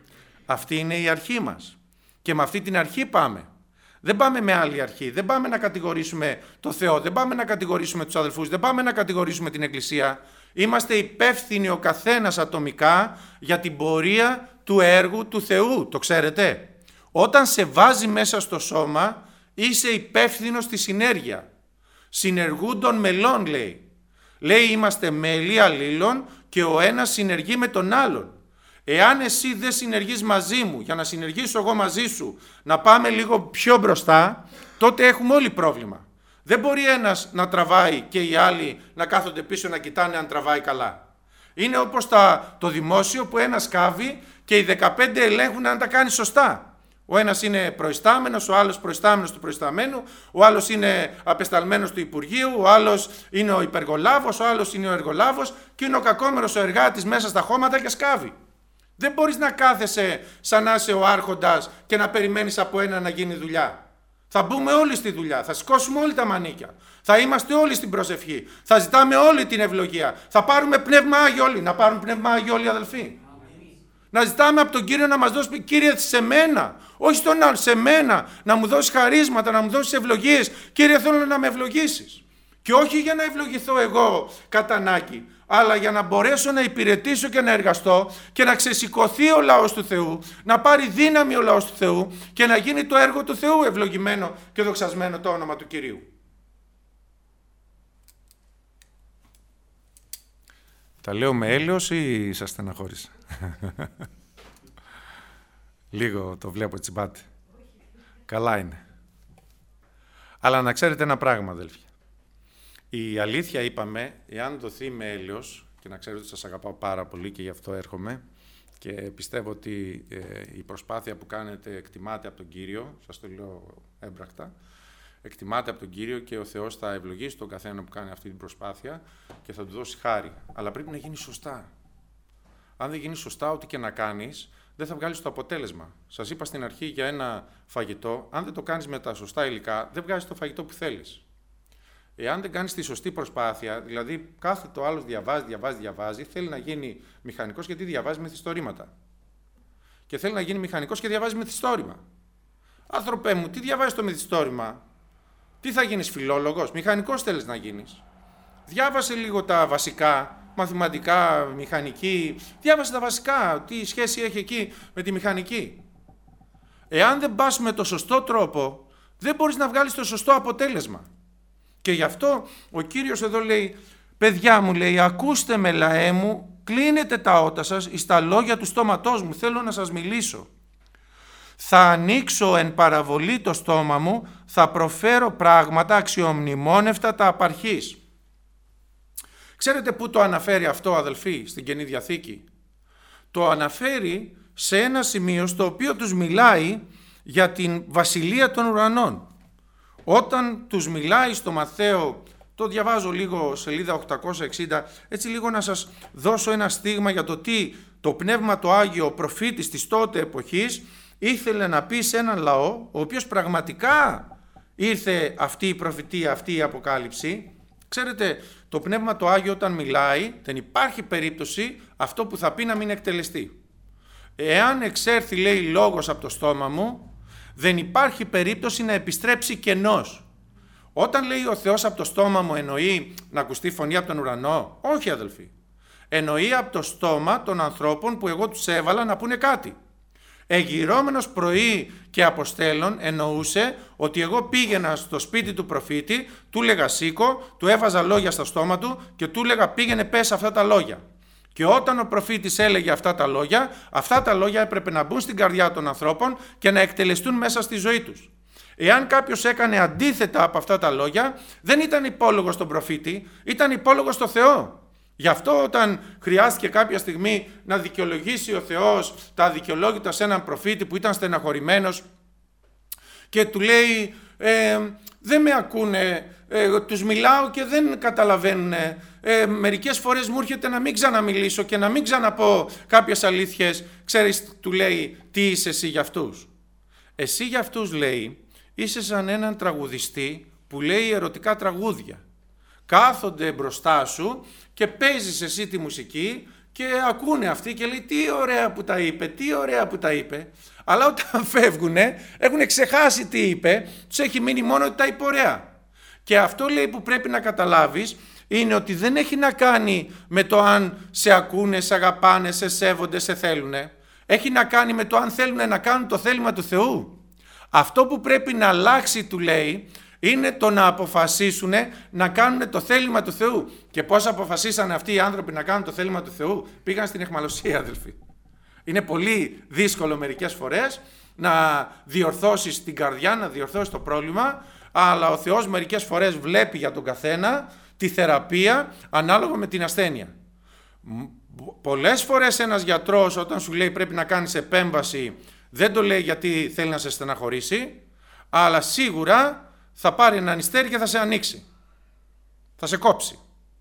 Αυτή είναι η αρχή μας. Και με αυτή την αρχή πάμε. Δεν πάμε με άλλη αρχή. Δεν πάμε να κατηγορήσουμε το Θεό. Δεν πάμε να κατηγορήσουμε τους αδελφούς. Δεν πάμε να κατηγορήσουμε την Εκκλησία. Είμαστε υπεύθυνοι ο καθένας ατομικά για την πορεία του έργου του Θεού. Το ξέρετε. Όταν σε βάζει μέσα στο σώμα, είσαι υπεύθυνος στη συνέργεια. Συνεργούν των μελών, λέει. Λέει είμαστε μέλη αλλήλων και ο ένας συνεργεί με τον άλλον. Εάν εσύ δεν συνεργείς μαζί μου για να συνεργήσω εγώ μαζί σου, να πάμε λίγο πιο μπροστά, τότε έχουμε όλοι πρόβλημα. Δεν μπορεί ένας να τραβάει και οι άλλοι να κάθονται πίσω να κοιτάνε αν τραβάει καλά. Είναι όπως το δημόσιο που ένας κάβει και οι 15 ελέγχουν αν τα κάνει σωστά. Ο ένας είναι προϊστάμενος, ο άλλος προϊστάμενος του προϊσταμένου, ο άλλος είναι απεσταλμένος του Υπουργείου, ο άλλος είναι ο υπεργολάβος, ο άλλος είναι ο εργολάβος και είναι ο κακόμερος ο εργάτης μέσα στα χώματα και σκάβει. Δεν μπορείς να κάθεσαι σαν να είσαι ο άρχοντας και να περιμένεις από ένα να γίνει δουλειά. Θα μπούμε όλοι στη δουλειά, θα σηκώσουμε όλοι τα μανίκια, θα είμαστε όλοι στην προσευχή, θα ζητάμε όλη την ευλογία, θα πάρουμε πνεύμα Άγιο όλοι, να πάρουν πνεύμα Άγιο όλοι αδελφοί. Να ζητάμε από τον Κύριο να μας δώσει, Κύριε, σε μένα, όχι στον άλλο, σε μένα, να μου δώσει χαρίσματα, να μου δώσει ευλογίες. Κύριε, θέλω να με ευλογήσεις. Και όχι για να ευλογηθώ εγώ κατά ανάγκη, αλλά για να μπορέσω να υπηρετήσω και να εργαστώ και να ξεσηκωθεί ο λαός του Θεού, να πάρει δύναμη ο λαός του Θεού και να γίνει το έργο του Θεού ευλογημένο και δοξασμένο το όνομα του Κυρίου. Τα λέω με έλεος ή σας στεναχώρησα? Λίγο το βλέπω τσιμπάτε. Καλά είναι. Αλλά να ξέρετε ένα πράγμα, αδέλφια. Η αλήθεια, είπαμε, εάν δοθεί με έλεος, και να ξέρετε ότι σας αγαπάω πάρα πολύ και γι' αυτό έρχομαι και πιστεύω ότι η προσπάθεια που κάνετε εκτιμάται από τον Κύριο, σας το λέω έμπρακτα, εκτιμάται από τον Κύριο και ο Θεός θα ευλογήσει τον καθένα που κάνει αυτή την προσπάθεια και θα του δώσει χάρη. Αλλά πρέπει να γίνει σωστά. Αν δεν γίνει σωστά, ό,τι και να κάνεις, δεν θα βγάλεις το αποτέλεσμα. Σας είπα στην αρχή για ένα φαγητό, αν δεν το κάνεις με τα σωστά υλικά, δεν βγάζεις το φαγητό που θέλεις. Εάν δεν κάνεις τη σωστή προσπάθεια, δηλαδή κάθε το άλλος διαβάζει, θέλει να γίνει μηχανικός γιατί διαβάζει μυθιστορήματα. Και θέλει να γίνει μηχανικός και διαβάζει μυθιστόρημα. Άνθρωπε μου, τι διαβάζεις το μυθιστόρημα? Τι θα γίνεις, φιλόλογος? Μηχανικός θέλεις να γίνεις? Διάβασε λίγο τα βασικά, μαθηματικά, μηχανική. Διάβασε τα βασικά, τι σχέση έχει εκεί με τη μηχανική. Εάν δεν πας με το σωστό τρόπο, δεν μπορείς να βγάλεις το σωστό αποτέλεσμα. Και γι' αυτό ο Κύριος εδώ λέει, παιδιά μου, λέει, ακούστε με λαέ μου, κλείνετε τα ότα σας εις τα λόγια του στόματός μου, θέλω να σας μιλήσω. Θα ανοίξω εν παραβολή το στόμα μου, θα προφέρω πράγματα αξιομνημόνευτα τα απαρχής. Ξέρετε πού το αναφέρει αυτό, αδελφοί, στην Καινή Διαθήκη? Το αναφέρει σε ένα σημείο στο οποίο τους μιλάει για την βασιλεία των ουρανών. Όταν τους μιλάει στο Μαθαίο, το διαβάζω λίγο σελίδα 860, έτσι λίγο να σας δώσω ένα στίγμα για το τι το Πνεύμα το Άγιο, ο προφήτης της τότε εποχής, ήθελε να πει σε έναν λαό, ο οποίος πραγματικά ήρθε αυτή η προφητεία, αυτή η αποκάλυψη, Ξέρετε, το Πνεύμα το Άγιο όταν μιλάει, δεν υπάρχει περίπτωση αυτό που θα πει να μην εκτελεστεί. Εάν εξέρθει, λέει, λόγος από το στόμα μου, δεν υπάρχει περίπτωση να επιστρέψει κενός. Όταν λέει ο Θεός από το στόμα μου, εννοεί να ακουστεί φωνή από τον ουρανό? Όχι, αδελφοί. Εννοεί από το στόμα των ανθρώπων που εγώ τους έβαλα να πούνε κάτι. Εγυρώμενος πρωί και αποστέλων εννοούσε ότι εγώ πήγαινα στο σπίτι του προφήτη, του λέγα σήκω, του έβαζα λόγια στα στόμα του και του λέγα πήγαινε πες αυτά τα λόγια. Και όταν ο προφήτης έλεγε αυτά τα λόγια έπρεπε να μπουν στην καρδιά των ανθρώπων και να εκτελεστούν μέσα στη ζωή τους. Εάν κάποιος έκανε αντίθετα από αυτά τα λόγια, δεν ήταν υπόλογος στον προφήτη, ήταν υπόλογος στο Θεό. Γι' αυτό όταν χρειάστηκε κάποια στιγμή να δικαιολογήσει ο Θεός τα αδικαιολόγητα σε έναν προφήτη που ήταν στεναχωρημένος και του λέει δεν με ακούνε, τους μιλάω και δεν καταλαβαίνουν, μερικές φορές μου έρχεται να μην ξαναμιλήσω και να μην ξαναπώ κάποιες αλήθειες. Ξέρεις, του λέει, τι είσαι εσύ για αυτούς? Εσύ για αυτούς, λέει, είσαι σαν έναν τραγουδιστή που λέει ερωτικά τραγούδια. Κάθονται μπροστά σου και παίζεις εσύ τη μουσική και ακούνε αυτοί και λέει τι ωραία που τα είπε, τι ωραία που τα είπε. Αλλά όταν φεύγουνε έχουν ξεχάσει τι είπε, τους έχει μείνει μόνο ότι τα είπε ωραία. Και αυτό, λέει, που πρέπει να καταλάβεις είναι ότι δεν έχει να κάνει με το αν σε ακούνε, σε αγαπάνε, σε σέβονται, σε θέλουνε. Έχει να κάνει με το αν θέλουν να κάνουν το θέλημα του Θεού. Αυτό που πρέπει να αλλάξει, του λέει, είναι το να αποφασίσουν να κάνουν το θέλημα του Θεού. Και πώς αποφασίσανε αυτοί οι άνθρωποι να κάνουν το θέλημα του Θεού? Πήγαν στην αιχμαλωσία, αδελφοί. Είναι πολύ δύσκολο μερικές φορές να διορθώσεις την καρδιά, να διορθώσεις το πρόβλημα, αλλά ο Θεός μερικές φορές βλέπει για τον καθένα τη θεραπεία ανάλογα με την ασθένεια. Πολλές φορές ένας γιατρός όταν σου λέει πρέπει να κάνεις επέμβαση, δεν το λέει γιατί θέλει να σε στεναχωρήσει, αλλά σίγουρα θα πάρει ένα νηστέρι και θα σε ανοίξει. Θα σε κόψει.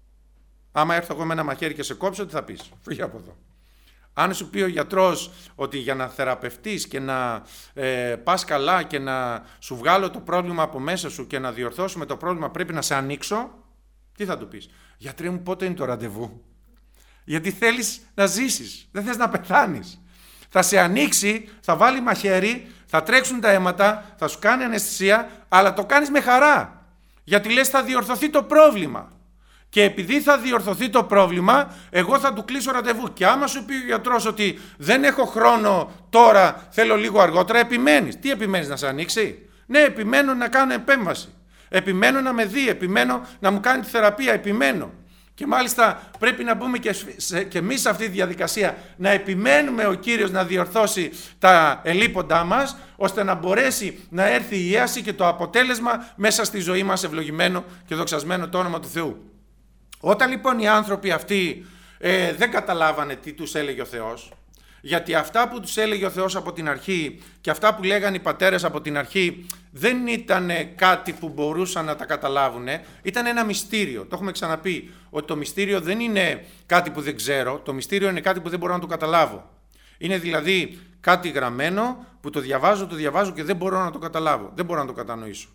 Άμα έρθω εγώ με ένα μαχαίρι και σε κόψω, τι θα πεις? Φύγε από εδώ. Αν σου πει ο γιατρός ότι για να θεραπευτείς και να πας καλά και να σου βγάλω το πρόβλημα από μέσα σου και να διορθώσουμε το πρόβλημα πρέπει να σε ανοίξω, τι θα του πεις? Γιατρέ μου, πότε είναι το ραντεβού? Γιατί θέλεις να ζήσεις, δεν θες να πεθάνεις. Θα σε ανοίξει, θα βάλει μαχαίρι, θα τρέξουν τα αίματα, θα σου κάνει αναισθησία, αλλά το κάνεις με χαρά. Γιατί λες θα διορθωθεί το πρόβλημα. Και επειδή θα διορθωθεί το πρόβλημα, εγώ θα του κλείσω ραντεβού. Και άμα σου πει ο γιατρός ότι δεν έχω χρόνο τώρα, θέλω λίγο αργότερα, επιμένεις. Τι επιμένεις, να σε ανοίξει? Ναι, επιμένω να κάνω επέμβαση. Επιμένω να με δει, επιμένω να μου κάνει τη θεραπεία, επιμένω. Και μάλιστα πρέπει να μπούμε και εμείς σε αυτή τη διαδικασία, να επιμένουμε ο Κύριος να διορθώσει τα ελείποντά μας, ώστε να μπορέσει να έρθει η ιάση και το αποτέλεσμα μέσα στη ζωή μας, ευλογημένο και δοξασμένο το όνομα του Θεού. Όταν λοιπόν οι άνθρωποι αυτοί δεν καταλάβανε τι τους έλεγε ο Θεός, γιατί αυτά που τους έλεγε ο Θεός από την αρχή και αυτά που λέγανε οι πατέρες από την αρχή δεν ήταν κάτι που μπορούσαν να τα καταλάβουν, ήταν ένα μυστήριο. Το έχουμε ξαναπεί ότι το μυστήριο δεν είναι κάτι που δεν ξέρω, το μυστήριο είναι κάτι που δεν μπορώ να το καταλάβω. Είναι δηλαδή κάτι γραμμένο που το διαβάζω και δεν μπορώ να το καταλάβω, δεν μπορώ να το κατανοήσω.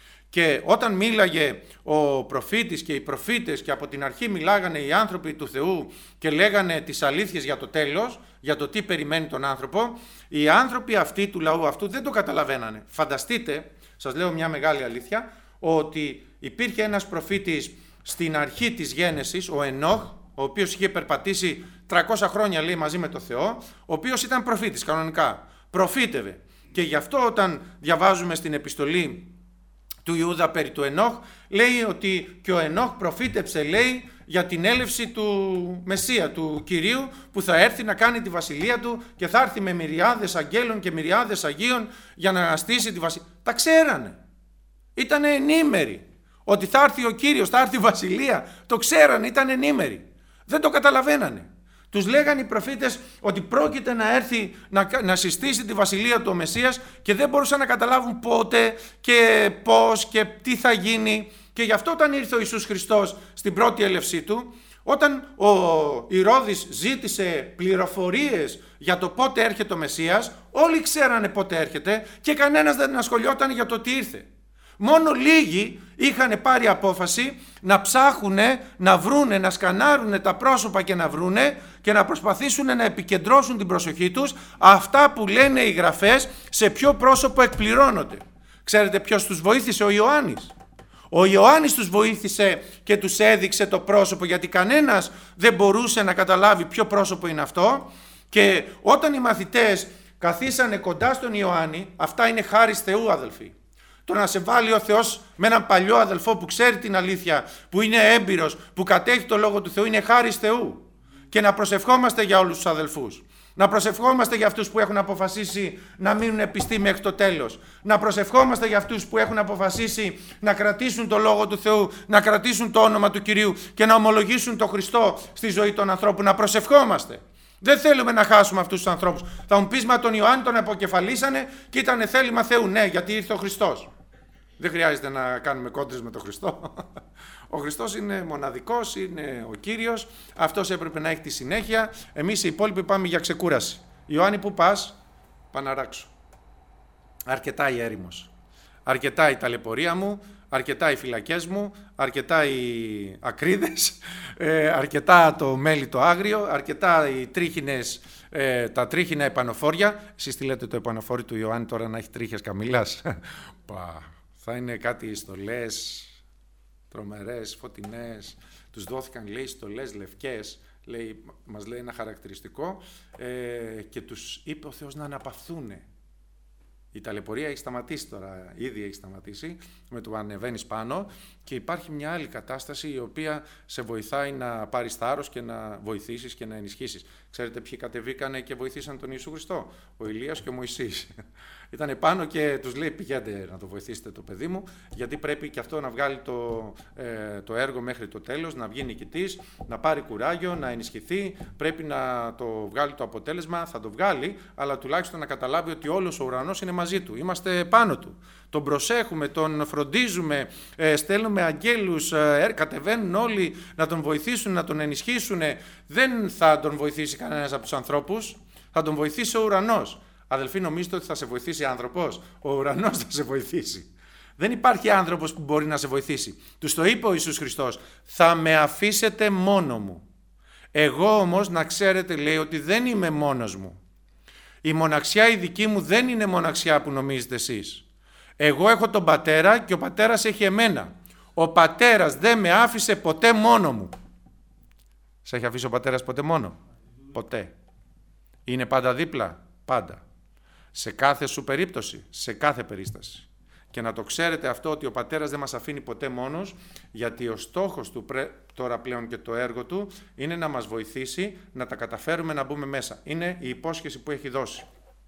Και όταν μίλαγε ο προφήτης και οι προφήτες και από την αρχή μιλάγανε οι άνθρωποι του Θεού και λέγανε τις αλήθειες για το τέλος, για το τι περιμένει τον άνθρωπο, οι άνθρωποι αυτοί του λαού αυτού δεν το καταλαβαίνανε. Φανταστείτε, σας λέω μια μεγάλη αλήθεια, ότι υπήρχε ένας προφήτης στην αρχή της γένεσης, ο Ενόχ, ο οποίος είχε περπατήσει 300 χρόνια λέει μαζί με το Θεό, ο οποίος ήταν προφήτης κανονικά, προφήτευε. Και γι' αυτό όταν διαβάζουμε στην επιστολή του Ιούδα περί του Ενόχ, λέει ότι και ο Ενόχ προφήτεψε, λέει, για την έλευση του Μεσσία, του Κυρίου, που θα έρθει να κάνει τη βασιλεία του και θα έρθει με μυριάδες αγγέλων και μυριάδες αγίων για να στήσει τη βασιλεία. Τα ξέρανε. Ήτανε ενήμεροι. Ότι θα έρθει ο Κύριος, θα έρθει η βασιλεία. Το ξέρανε, ήταν ενήμεροι. Δεν το καταλαβαίνανε. Τους λέγανε οι προφήτες ότι πρόκειται να έρθει να συστήσει τη βασιλεία του ο Μεσσίας και δεν μπορούσαν να καταλάβουν πότε και πώς και τι θα γίνει. Και γι' αυτό όταν ήρθε ο Ιησούς Χριστός στην πρώτη έλευσή του, όταν ο Ηρώδης ζήτησε πληροφορίες για το πότε έρχεται ο Μεσσίας, όλοι ξέρανε πότε έρχεται και κανένας δεν ασχολιόταν για το τι ήρθε. Μόνο λίγοι είχαν πάρει απόφαση να ψάχουνε, να βρούνε, να σκανάρουνε τα πρόσωπα και να βρούνε και να προσπαθήσουν να επικεντρώσουν την προσοχή τους αυτά που λένε οι γραφές, σε ποιο πρόσωπο εκπληρώνονται. Ξέρετε ποιος τους βοήθησε? Ο Ιωάννης. Ο Ιωάννης τους βοήθησε και τους έδειξε το πρόσωπο, γιατί κανένας δεν μπορούσε να καταλάβει ποιο πρόσωπο είναι αυτό. Και όταν οι μαθητές καθίσανε κοντά στον Ιωάννη, αυτά είναι χάρις Θεού, αδελφοί. Το να σε βάλει ο Θεός με έναν παλιό αδελφό που ξέρει την αλήθεια, που είναι έμπειρος, που κατέχει το Λόγο του Θεού, είναι χάρις Θεού. Και να προσευχόμαστε για όλους τους αδελφούς. Να προσευχόμαστε για αυτούς που έχουν αποφασίσει να μείνουν πιστοί μέχρι το τέλος. Να προσευχόμαστε για αυτούς που έχουν αποφασίσει να κρατήσουν το Λόγο του Θεού, να κρατήσουν το όνομα του Κυρίου και να ομολογήσουν τον Χριστό στη ζωή των ανθρώπων. Να προσευχόμαστε. Δεν θέλουμε να χάσουμε αυτούς τους ανθρώπους. Θα μου πεις, μα τον Ιωάννη τον αποκεφαλίσανε και ήταν θέλημα Θεού. Ναι, γιατί ήρθε ο Χριστός. Δεν χρειάζεται να κάνουμε κόντρες με τον Χριστό. Ο Χριστός είναι μοναδικός, είναι ο Κύριος. Αυτός έπρεπε να έχει τη συνέχεια. Εμείς οι υπόλοιποι πάμε για ξεκούραση. Ιωάννη, πού πας? Πάω να ράξω. Αρκετά η έρημος. Αρκετά η ταλαιπωρία μου. Αρκετά οι φυλακές μου. Αρκετά οι ακρίδες. Αρκετά το μέλι το άγριο. Αρκετά οι τρίχινες, τα τρίχινα επανοφόρια. Εσείς τι λέτε το επανοφόρι του Ιωάννη τώρα να έχει τρίχες καμήλας? Θα είναι κάτι στολές τρομερές, φωτεινές. Τους δόθηκαν, λέει, στολές λευκές. Λέει, μας λέει ένα χαρακτηριστικό, και τους είπε ο Θεός να αναπαυθούνε. Η ταλαιπωρία έχει σταματήσει τώρα, ήδη έχει σταματήσει, με το ανεβαίνεις πάνω, και υπάρχει μια άλλη κατάσταση η οποία σε βοηθάει να πάρεις θάρρος και να βοηθήσεις και να ενισχύσεις. Ξέρετε ποιοι κατεβήκανε και βοηθήσαν τον Ιησού Χριστό? Ο Ηλίας και ο Μωυσής. Ήτανε πάνω και τους λέει, πηγαίνετε να το βοηθήσετε το παιδί μου, γιατί πρέπει και αυτό να βγάλει το έργο μέχρι το τέλος, να βγει νικητής, να πάρει κουράγιο, να ενισχυθεί, πρέπει να το βγάλει το αποτέλεσμα, θα το βγάλει, αλλά τουλάχιστον να καταλάβει ότι όλος ο ουρανός είναι μαζί του, είμαστε πάνω του. Τον προσέχουμε, τον φροντίζουμε, στέλνουμε αγγέλους, κατεβαίνουν όλοι να τον βοηθήσουν, να τον ενισχύσουν. Δεν θα τον βοηθήσει κανένας από τους ανθρώπους, θα τον βοηθήσει ο ουρανός. Αδελφοί, νομίζετε ότι θα σε βοηθήσει άνθρωπος? Ο ουρανός θα σε βοηθήσει. Δεν υπάρχει άνθρωπος που μπορεί να σε βοηθήσει. Τους το είπε ο Ιησούς Χριστός, θα με αφήσετε μόνο μου. Εγώ όμως, να ξέρετε, λέει, ότι δεν είμαι μόνος μου. Η μοναξιά η δική μου δεν είναι μοναξιά που νομίζετε εσείς. Εγώ έχω τον Πατέρα και ο Πατέρας έχει εμένα. Ο Πατέρας δεν με άφησε ποτέ μόνο μου. Σε έχει αφήσει ο Πατέρας ποτέ μόνο? Ποτέ. Είναι πάντα δίπλα? Πάντα. Σε κάθε σου περίπτωση, σε κάθε περίσταση. Και να το ξέρετε αυτό, ότι ο Πατέρας δεν μας αφήνει ποτέ μόνος, γιατί ο στόχος του τώρα πλέον και το έργο του είναι να μας βοηθήσει να τα καταφέρουμε να μπούμε μέσα. Είναι η υπόσχεση που έχει δώσει.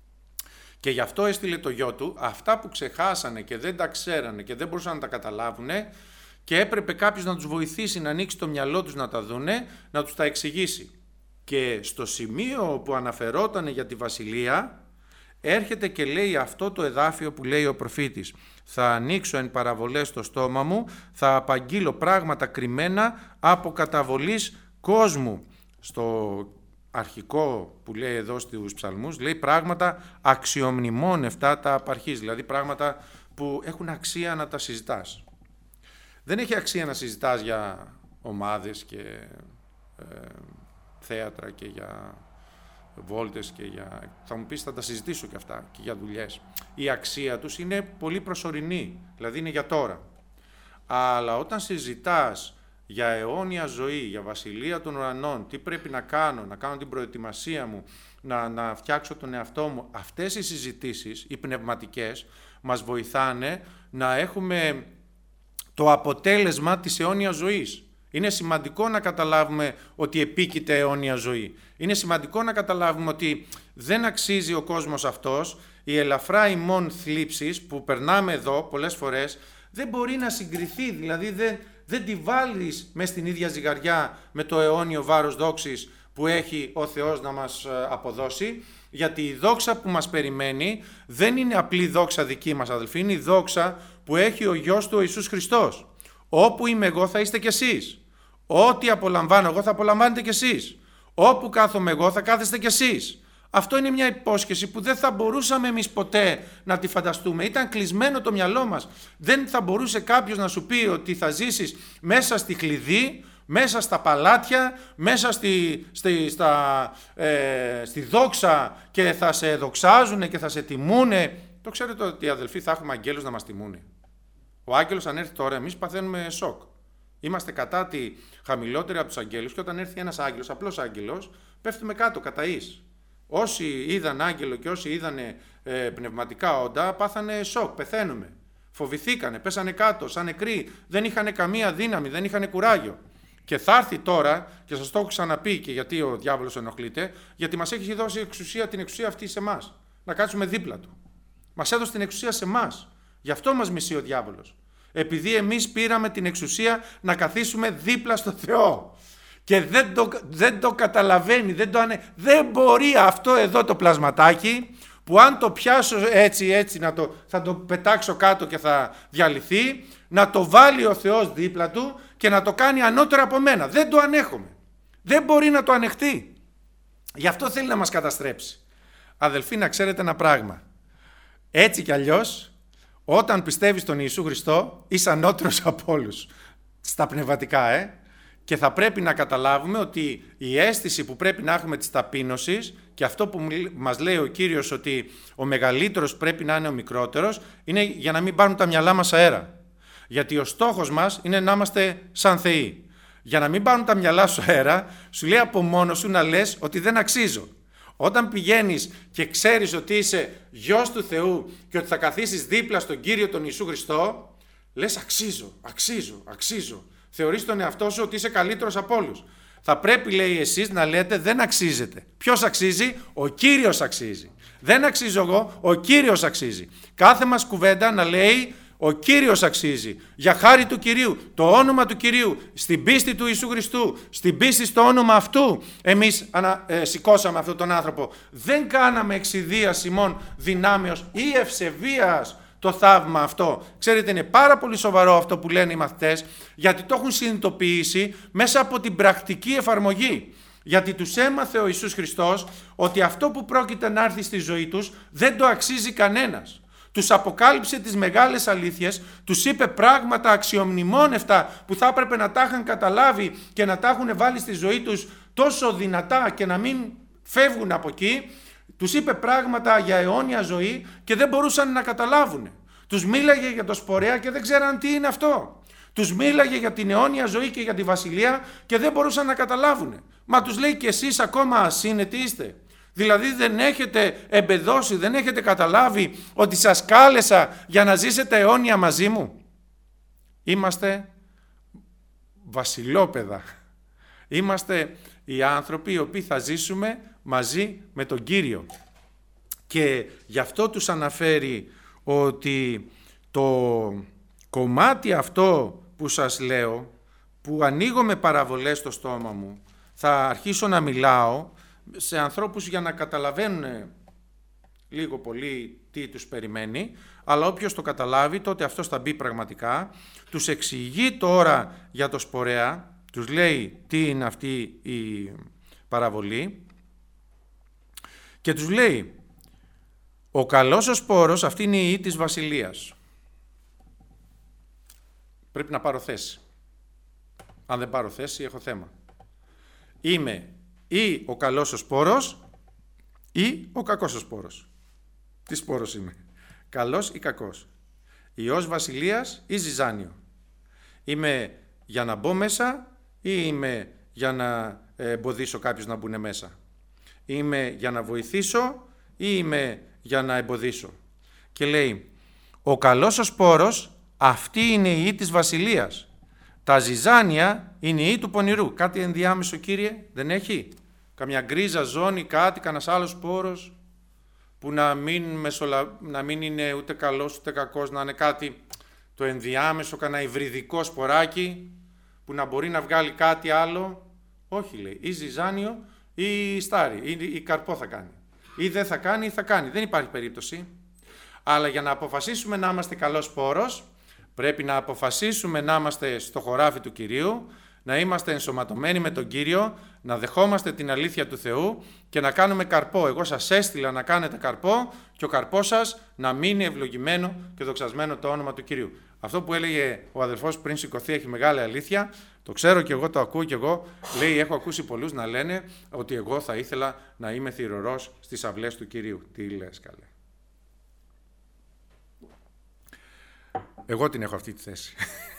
Και γι' αυτό έστειλε το γιο του, αυτά που ξεχάσανε και δεν τα ξέρανε και δεν μπορούσαν να τα καταλάβουν, και έπρεπε κάποιος να τους βοηθήσει να ανοίξει το μυαλό τους να τα δούνε, να τους τα εξηγήσει. Και στο σημείο που αναφερόταν για τη βασιλεία, έρχεται και λέει αυτό το εδάφιο που λέει ο προφήτης. Θα ανοίξω εν παραβολές το στόμα μου, θα απαγγείλω πράγματα κρυμμένα από καταβολής κόσμου. Στο αρχικό που λέει εδώ στους ψαλμούς, λέει πράγματα αξιομνημόνευτα τα απαρχής, δηλαδή πράγματα που έχουν αξία να τα συζητάς. Δεν έχει αξία να συζητάς για ομάδες και θέατρα και για βόλτες και για... Θα μου πεις, θα τα συζητήσω και αυτά και για δουλειές. Η αξία τους είναι πολύ προσωρινή, δηλαδή είναι για τώρα. Αλλά όταν συζητάς για αιώνια ζωή, για βασιλεία των ουρανών, τι πρέπει να κάνω την προετοιμασία μου, να φτιάξω τον εαυτό μου, αυτές οι συζητήσεις, οι πνευματικές, μας βοηθάνε να έχουμε το αποτέλεσμα της αιώνιας ζωής. Είναι σημαντικό να καταλάβουμε ότι επίκειται αιώνια ζωή. Είναι σημαντικό να καταλάβουμε ότι δεν αξίζει ο κόσμος αυτός, η ελαφρά ημών θλίψης που περνάμε εδώ πολλές φορές δεν μπορεί να συγκριθεί, δηλαδή δεν τη βάλεις μες στην ίδια ζυγαριά με το αιώνιο βάρος δόξης που έχει ο Θεός να μας αποδώσει, γιατί η δόξα που μας περιμένει δεν είναι απλή δόξα δική μας, αδελφοί, είναι η δόξα που έχει ο Γιος του ο Ιησούς Χριστός. Όπου είμαι εγώ θα είστε κι εσείς. Ό,τι απολαμβάνω εγώ θα απολαμβάνετε κι εσείς. Όπου κάθομαι εγώ θα κάθεστε κι εσείς. Αυτό είναι μια υπόσχεση που δεν θα μπορούσαμε εμείς ποτέ να τη φανταστούμε. Ήταν κλεισμένο το μυαλό μας. Δεν θα μπορούσε κάποιος να σου πει ότι θα ζήσεις μέσα στη κλειδί, μέσα στα παλάτια, μέσα στη δόξα και θα σε δοξάζουνε και θα σε τιμούνε. Το ξέρετε ότι, αδελφοί, θα έχουμε αγγέλους να μας τιμούνε. Ο άγγελος αν έρθει τώρα, εμείς παθαίνουμε σοκ. Είμαστε κατά τη χαμηλότερη από τους αγγέλους και όταν έρθει ένας άγγελος, απλός άγγελος, πέφτουμε κάτω κατά εις. Όσοι είδαν άγγελο και όσοι είδαν πνευματικά όντα, πάθανε σοκ, πεθαίνουμε. Φοβηθήκανε, πέσανε κάτω, σαν νεκροί, δεν είχαν καμία δύναμη, δεν είχαν κουράγιο. Και θα έρθει τώρα, και σας το έχω ξαναπεί και γιατί ο διάβολος ενοχλείται, γιατί μας έχει δώσει εξουσία, την εξουσία αυτή σε εμάς. Να κάτσουμε δίπλα του. Μας έδωσε την εξουσία σε εμάς. Γι' αυτό μας μισεί ο διάβολος. Επειδή εμείς πήραμε την εξουσία να καθίσουμε δίπλα στο Θεό. Και δεν το καταλαβαίνει, δεν μπορεί αυτό εδώ το πλασματάκι, που αν το πιάσω έτσι θα το πετάξω κάτω και θα διαλυθεί, να το βάλει ο Θεός δίπλα του και να το κάνει ανώτερα από μένα. Δεν το ανέχομαι. Δεν μπορεί να το ανεχτεί. Γι' αυτό θέλει να μας καταστρέψει. Αδελφοί, να ξέρετε ένα πράγμα. Έτσι κι αλλιώς, όταν πιστεύεις στον Ιησού Χριστό, είσαι ανώτερος από όλους. Στα πνευματικά, Και θα πρέπει να καταλάβουμε ότι η αίσθηση που πρέπει να έχουμε της ταπείνωσης και αυτό που μας λέει ο Κύριος ότι ο μεγαλύτερος πρέπει να είναι ο μικρότερος, είναι για να μην πάρουν τα μυαλά μας αέρα. Γιατί ο στόχος μας είναι να είμαστε σαν θεοί. Για να μην πάρουν τα μυαλά σου αέρα, σου λέει από μόνος σου να λες ότι δεν αξίζω. Όταν πηγαίνεις και ξέρεις ότι είσαι γιος του Θεού και ότι θα καθίσεις δίπλα στον Κύριο τον Ιησού Χριστό, λες αξίζω. Θεωρείς τον εαυτό σου ότι είσαι καλύτερος από όλους. Θα πρέπει, λέει, εσείς να λέτε δεν αξίζετε. Ποιος αξίζει? Ο Κύριος αξίζει. Δεν αξίζω εγώ, ο Κύριος αξίζει. Κάθε μας κουβέντα να λέει ο Κύριος αξίζει. Για χάρη του Κυρίου, το όνομα του Κυρίου, στην πίστη του Ιησού Χριστού, στην πίστη στο όνομα αυτού, εμείς σηκώσαμε αυτόν τον άνθρωπο. Δεν κάναμε εξιδίας ημών δυνάμεως ή ευσεβίας το θαύμα αυτό. Ξέρετε, είναι πάρα πολύ σοβαρό αυτό που λένε οι μαθητές, γιατί το έχουν συνειδητοποιήσει μέσα από την πρακτική εφαρμογή. Γιατί τους έμαθε ο Ιησούς Χριστός ότι αυτό που πρόκειται να έρθει στη ζωή τους δεν το αξίζει κανένας. Τους αποκάλυψε τις μεγάλες αλήθειες, τους είπε πράγματα αξιομνημόνευτα που θα έπρεπε να τα είχαν καταλάβει και να τα έχουν βάλει στη ζωή τους τόσο δυνατά και να μην φεύγουν από εκεί. Τους είπε πράγματα για αιώνια ζωή και δεν μπορούσαν να καταλάβουν. Τους μίλαγε για το σπορέα και δεν ξέραν τι είναι αυτό. Τους μίλαγε για την αιώνια ζωή και για τη βασιλεία και δεν μπορούσαν να καταλάβουν. Μα τους λέει και εσείς ακόμα ασύνετοι είστε. Δηλαδή δεν έχετε εμπεδώσει, δεν έχετε καταλάβει ότι σας κάλεσα για να ζήσετε αιώνια μαζί μου. Είμαστε βασιλόπαιδα. Είμαστε οι άνθρωποι οι οποίοι θα ζήσουμε μαζί με τον Κύριο. Και γι' αυτό τους αναφέρει ότι το κομμάτι αυτό που σας λέω, που ανοίγω με παραβολές στο στόμα μου, θα αρχίσω να μιλάω σε ανθρώπους για να καταλαβαίνουν λίγο πολύ τι τους περιμένει, αλλά όποιος το καταλάβει τότε αυτός θα μπει πραγματικά. Τους εξηγεί τώρα για το σπορέα, τους λέει τι είναι αυτή η παραβολή και τους λέει ο καλός ο σπόρος, αυτή είναι η ιή της βασιλείας. Πρέπει να πάρω θέση. Αν δεν πάρω θέση έχω θέμα. Είμαι ή ο καλός ο σπόρος ή ο κακός ο σπόρος. Τι σπόρος είμαι? Καλός ή κακός? Υιός βασιλείας ή ζυζάνιο? Είμαι για να μπω μέσα ή είμαι για να εμποδίσω κάποιους να μπουν μέσα? Είμαι για να βοηθήσω ή είμαι για να εμποδίσω? Και λέει ο καλός ο σπόρος, αυτή είναι η ιή της βασιλείας. Τα ζυζάνια είναι η ιή του πονηρού. Κάτι ενδιάμεσο, Κύριε, δεν έχει? Καμιά γκρίζα ζώνη, κάτι, κανένας άλλος σπόρος που να μην είναι ούτε καλός ούτε κακός, να είναι κάτι το ενδιάμεσο, κανένα υβριδικό σποράκι που να μπορεί να βγάλει κάτι άλλο? Όχι, λέει, ή ζυζάνιο ή στάρι, ή καρπό θα κάνει. Ή δεν θα κάνει ή θα κάνει. Δεν υπάρχει περίπτωση. Αλλά για να αποφασίσουμε να είμαστε καλός σπόρος, πρέπει να αποφασίσουμε να είμαστε στο χωράφι του Κυρίου, Να είμαστε ενσωματωμένοι με τον Κύριο, να δεχόμαστε την αλήθεια του Θεού και να κάνουμε καρπό. Εγώ σας έστειλα να κάνετε καρπό και ο καρπός σας να μείνει ευλογημένο και δοξασμένο το όνομα του Κυρίου. Αυτό που έλεγε ο αδελφός πριν σηκωθεί έχει μεγάλη αλήθεια. Το ξέρω και εγώ, το ακούω και εγώ. Λέει, έχω ακούσει πολλούς να λένε ότι εγώ θα ήθελα να είμαι θυρωρός στις αυλές του Κυρίου. Τι λες, καλέ? Εγώ την έχω αυτή τη θέση.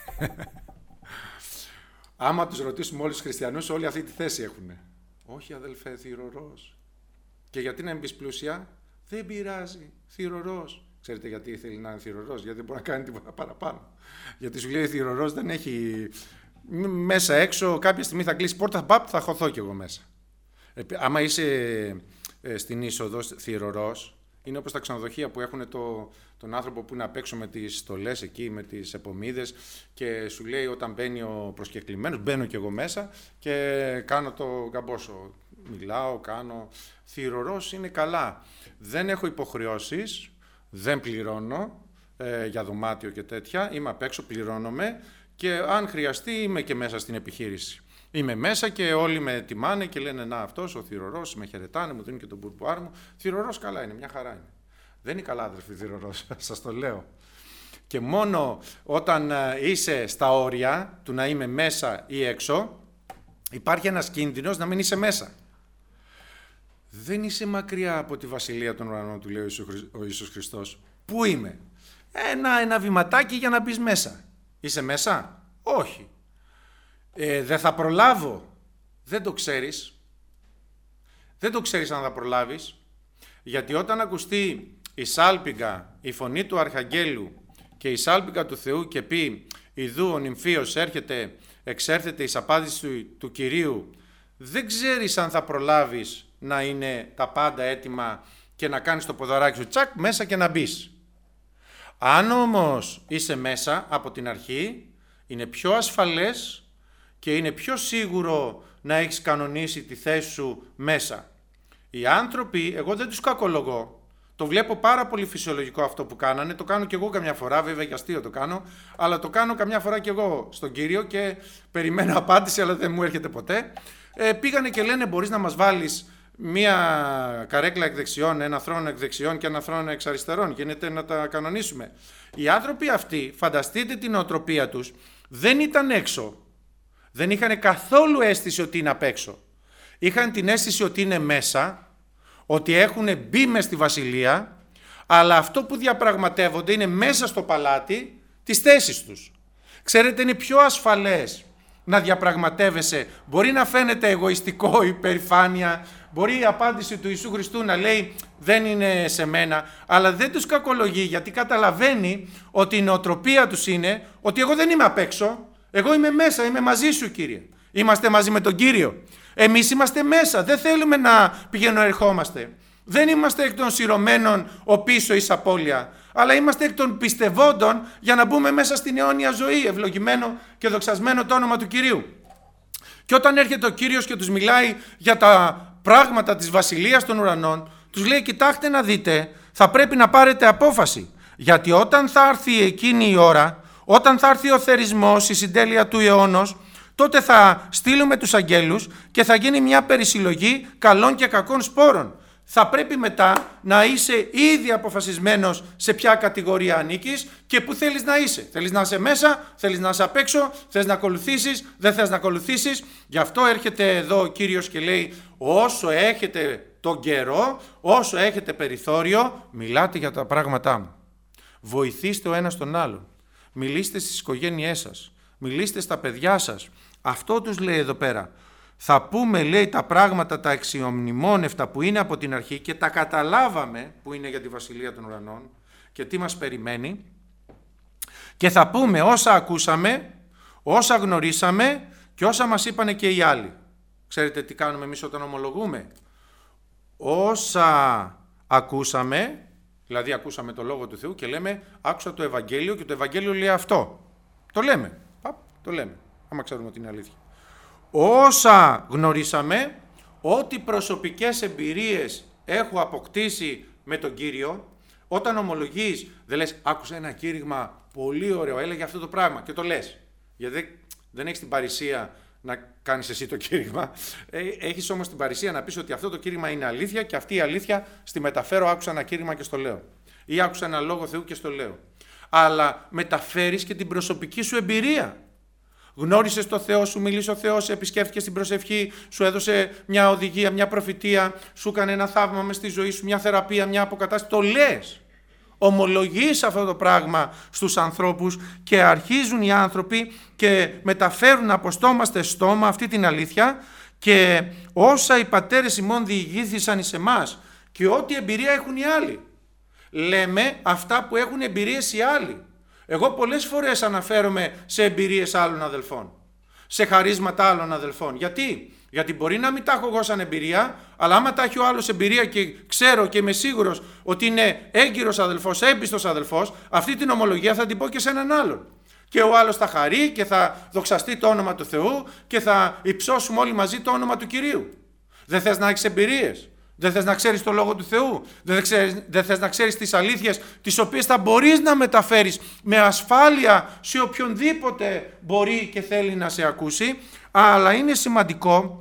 Άμα τους ρωτήσουμε όλους τους χριστιανούς, όλοι αυτή τη θέση έχουν. Όχι, αδελφέ, θυρωρός. Και γιατί να μην πεις πλούσια? Δεν πειράζει, θυρωρός. Ξέρετε γιατί θέλει να είναι θυρωρός? Γιατί δεν μπορεί να κάνει τίποτα παραπάνω. Γιατί σου λέει θυρωρός δεν έχει μέσα έξω, κάποια στιγμή θα κλείσει πόρτα, θα χωθώ κι εγώ μέσα. Άμα είσαι στην είσοδο θυρωρός, είναι όπως τα ξενοδοχεία που έχουν τον άνθρωπο που είναι απ' έξω με τις στολές εκεί, με τις επωμίδες και σου λέει όταν μπαίνει ο προσκεκλημένος, μπαίνω κι εγώ μέσα και κάνω το γκαμπόσο. Μιλάω, κάνω. Θυρωρός είναι καλά. Δεν έχω υποχρεώσεις, δεν πληρώνω για δωμάτιο και τέτοια, είμαι απ' έξω, πληρώνομαι και αν χρειαστεί είμαι και μέσα στην επιχείρηση. Είμαι μέσα και όλοι με τιμάνε και λένε να αυτός ο θυρωρός, με χαιρετάνε, μου δίνουν και τον μπουρμπουάρ μου. Θυρωρός καλά είναι, μια χαρά είναι. Δεν είναι καλά αδερφοί θυρωρός, σας το λέω. Και μόνο όταν είσαι στα όρια του να είμαι μέσα ή έξω, υπάρχει ένας κίνδυνος να μην είσαι μέσα. Δεν είσαι μακριά από τη βασιλεία των ουρανών, του λέει ο Ιησούς Χριστός. Πού είμαι? Ένα βηματάκι για να μπεις μέσα. Είσαι μέσα? Όχι. Δεν θα προλάβω. Δεν το ξέρεις. Δεν το ξέρεις αν θα προλάβεις. Γιατί όταν ακουστεί η σάλπιγγα, η φωνή του Αρχαγγέλου και η σάλπιγγα του Θεού και πει «Ιδού ο νυμφίος έρχεται, εξέρχεται εις απάντηση του Κυρίου», δεν ξέρεις αν θα προλάβεις να είναι τα πάντα έτοιμα και να κάνεις το ποδαράκι σου τσακ μέσα και να μπεις. Αν όμως είσαι μέσα από την αρχή, είναι πιο ασφαλές και είναι πιο σίγουρο να έχεις κανονίσει τη θέση σου μέσα. Οι άνθρωποι, εγώ δεν τους κακολογώ, το βλέπω πάρα πολύ φυσιολογικό αυτό που κάνανε, το κάνω και εγώ καμιά φορά, βέβαια για αστείο το κάνω, αλλά το κάνω καμιά φορά και εγώ στον Κύριο και περιμένω απάντηση, αλλά δεν μου έρχεται ποτέ. Πήγανε και λένε μπορείς να μας βάλεις μία καρέκλα εκ δεξιών, ένα θρόνο εκ δεξιών και ένα θρόνο εξ αριστερών, γίνεται να τα κανονίσουμε. Οι άνθρωποι αυτοί, φανταστείτε την νοοτροπία τους, δεν ήταν έξω. Δεν είχαν καθόλου αίσθηση ότι είναι απ' έξω. Είχαν την αίσθηση ότι είναι μέσα, ότι έχουν μπει μες στη βασιλεία, αλλά αυτό που διαπραγματεύονται είναι μέσα στο παλάτι τις θέσεις τους. Ξέρετε, είναι πιο ασφαλές να διαπραγματεύεσαι. Μπορεί να φαίνεται εγωιστικό, υπερηφάνεια, μπορεί η απάντηση του Ιησού Χριστού να λέει δεν είναι σε μένα, αλλά δεν τους κακολογεί γιατί καταλαβαίνει ότι η νοοτροπία τους είναι ότι εγώ δεν είμαι απ' έξω, εγώ είμαι μέσα, είμαι μαζί σου Κύριε. Είμαστε μαζί με τον Κύριο. Εμείς είμαστε μέσα, δεν θέλουμε να πηγαίνω-ερχόμαστε. Δεν είμαστε εκ των σειρωμένων ο πίσω εις απώλεια, αλλά είμαστε εκ των πιστευόντων για να μπούμε μέσα στην αιώνια ζωή, ευλογημένο και δοξασμένο το όνομα του Κυρίου. Και όταν έρχεται ο Κύριος και τους μιλάει για τα πράγματα της βασιλείας των ουρανών, τους λέει κοιτάξτε να δείτε, θα πρέπει να πάρετε απόφαση, γιατί όταν θα έρθει εκείνη η ώρα, όταν θα έρθει ο θερισμός, η συντέλεια του αιώνος, τότε θα στείλουμε τους αγγέλους και θα γίνει μια περισυλλογή καλών και κακών σπόρων. Θα πρέπει μετά να είσαι ήδη αποφασισμένος σε ποια κατηγορία ανήκεις και που θέλεις να είσαι. Θέλεις να είσαι μέσα, θέλεις να είσαι απ' έξω, θες να ακολουθήσεις, δεν θες να ακολουθήσεις. Γι' αυτό έρχεται εδώ ο Κύριος και λέει όσο έχετε τον καιρό, όσο έχετε περιθώριο, μιλάτε για τα πράγματά μου. Βοηθήστε ο ένας τον άλλον. Μιλήστε στις οικογένειές σας. Μιλήστε στα παιδιά σας. Αυτό τους λέει εδώ πέρα. Θα πούμε, λέει, τα πράγματα τα αξιομνημόνευτα που είναι από την αρχή και τα καταλάβαμε που είναι για τη Βασιλεία των Ουρανών και τι μας περιμένει και θα πούμε όσα ακούσαμε, όσα γνωρίσαμε και όσα μας είπανε και οι άλλοι. Ξέρετε τι κάνουμε εμείς όταν ομολογούμε? Όσα ακούσαμε, δηλαδή ακούσαμε το Λόγο του Θεού και λέμε άκουσα το Ευαγγέλιο και το Ευαγγέλιο λέει αυτό. Το λέμε, το λέμε, άμα ξέρουμε ότι είναι αλήθεια. Όσα γνωρίσαμε, ό,τι προσωπικές εμπειρίες έχω αποκτήσει με τον Κύριο, όταν ομολογείς, δεν λες άκουσα ένα κήρυγμα πολύ ωραίο, έλεγε αυτό το πράγμα και το λες. Γιατί δεν έχεις την παρησία να κάνεις εσύ το κήρυγμα. Έχεις όμως την παρησία να πεις ότι αυτό το κήρυγμα είναι αλήθεια και αυτή η αλήθεια στη μεταφέρω, άκουσα ένα κήρυγμα και στο λέω. Ή άκουσα ένα λόγο Θεού και στο λέω. Αλλά μεταφέρεις και την προσωπική σου εμπειρία. Γνώρισες το Θεό, σου μίλησε ο Θεός, επισκέφτηκες την προσευχή, σου έδωσε μια οδηγία, μια προφητεία, σου έκανε ένα θαύμα μες στη ζωή σου, μια θεραπεία, μια αποκατάσταση. Το λες. Ομολογείς αυτό το πράγμα στους ανθρώπους και αρχίζουν οι άνθρωποι και μεταφέρουν από στόμα σε στόμα αυτή την αλήθεια και όσα οι πατέρες ημών διηγήθησαν εις εμάς και ό,τι εμπειρία έχουν οι άλλοι. Λέμε αυτά που έχουν εμπειρίες οι άλλοι. Εγώ πολλές φορές αναφέρομαι σε εμπειρίες άλλων αδελφών, σε χαρίσματα άλλων αδελφών. Γιατί μπορεί να μην τα έχω εγώ σαν εμπειρία, αλλά άμα τα έχει ο άλλος εμπειρία και ξέρω και είμαι σίγουρος ότι είναι έγκυρος αδελφός, έμπιστος αδελφός, αυτή την ομολογία θα την πω και σε έναν άλλον. Και ο άλλος θα χαρεί και θα δοξαστεί το όνομα του Θεού και θα υψώσουμε όλοι μαζί το όνομα του Κυρίου. Δεν θες να έχεις εμπειρίες? Δεν θες να ξέρεις το Λόγο του Θεού? Δεν θες να ξέρεις τις αλήθειες τις οποίες θα μπορείς να μεταφέρεις με ασφάλεια σε οποιονδήποτε μπορεί και θέλει να σε ακούσει? Αλλά είναι σημαντικό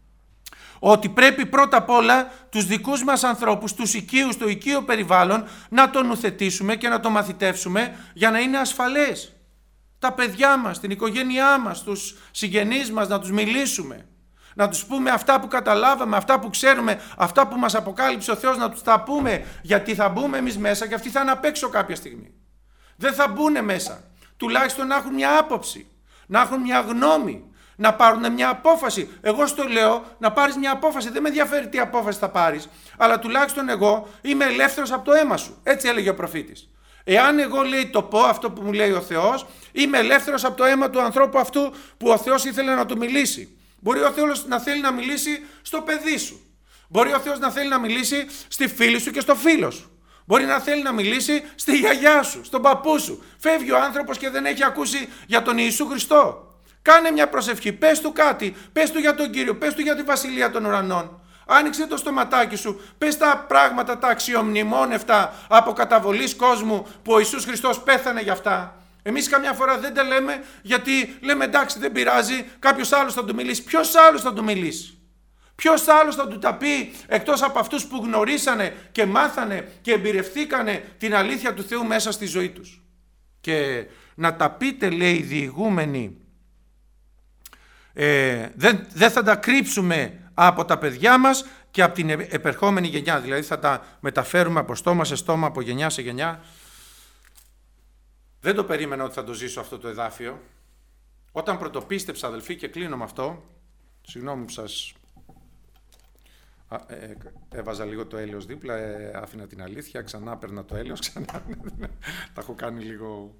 ότι πρέπει πρώτα απ' όλα τους δικούς μας ανθρώπους, τους οικείους, το οικείο περιβάλλον να τον νουθετήσουμε και να το μαθητεύσουμε για να είναι ασφαλές. Τα παιδιά μας, την οικογένειά μας, τους συγγενείς μας να τους μιλήσουμε. Να τους πούμε αυτά που καταλάβαμε, αυτά που ξέρουμε, αυτά που μας αποκάλυψε ο Θεός, να τους τα πούμε, γιατί θα μπούμε εμείς μέσα και αυτοί θα είναι απ' έξω κάποια στιγμή. Δεν θα μπουν μέσα. Τουλάχιστον να έχουν μια άποψη, να έχουν μια γνώμη, να πάρουν μια απόφαση. Εγώ στο λέω να πάρεις μια απόφαση, δεν με ενδιαφέρει τι απόφαση θα πάρεις, αλλά τουλάχιστον εγώ είμαι ελεύθερος από το αίμα σου. Έτσι έλεγε ο προφήτης. Εάν εγώ το πω αυτό που μου λέει ο Θεός, είμαι ελεύθερος από το αίμα του ανθρώπου αυτού που ο Θεός ήθελε να του μιλήσει. Μπορεί ο Θεός να θέλει να μιλήσει στο παιδί σου. Μπορεί ο Θεός να θέλει να μιλήσει στη φίλη σου και στο φίλο σου. Μπορεί να θέλει να μιλήσει στη γιαγιά σου, στον παππού σου. Φεύγει ο άνθρωπος και δεν έχει ακούσει για τον Ιησού Χριστό. Κάνε μια προσευχή, πες του κάτι, πες του για τον Κύριο, πες του για τη Βασιλεία των Ουρανών. Άνοιξε το στοματάκι σου, πες τα πράγματα τα αξιομνημόνευτα από καταβολής κόσμου που ο Ιησούς Χριστός πέθανε για αυτά. Εμείς καμιά φορά δεν τα λέμε γιατί λέμε εντάξει δεν πειράζει, κάποιος άλλος θα του μιλήσει. Ποιος άλλος θα του μιλήσει? Ποιος άλλος θα του τα πει εκτός από αυτούς που γνωρίσανε και μάθανε και εμπειρευθήκανε την αλήθεια του Θεού μέσα στη ζωή τους? Και να τα πείτε, λέει οι διηγούμενοι, δεν θα τα κρύψουμε από τα παιδιά μας και από την επερχόμενη γενιά. Δηλαδή θα τα μεταφέρουμε από στόμα σε στόμα, από γενιά σε γενιά. Δεν το περίμενα ότι θα το ζήσω αυτό το εδάφιο. Όταν πρωτοπίστεψα, αδελφοί, και κλείνω με αυτό, συγγνώμη που σας έβαζα λίγο το έλεος δίπλα, άφηνα την αλήθεια, ξανά παίρνα το έλεος, ξανά τα έχω κάνει λίγο...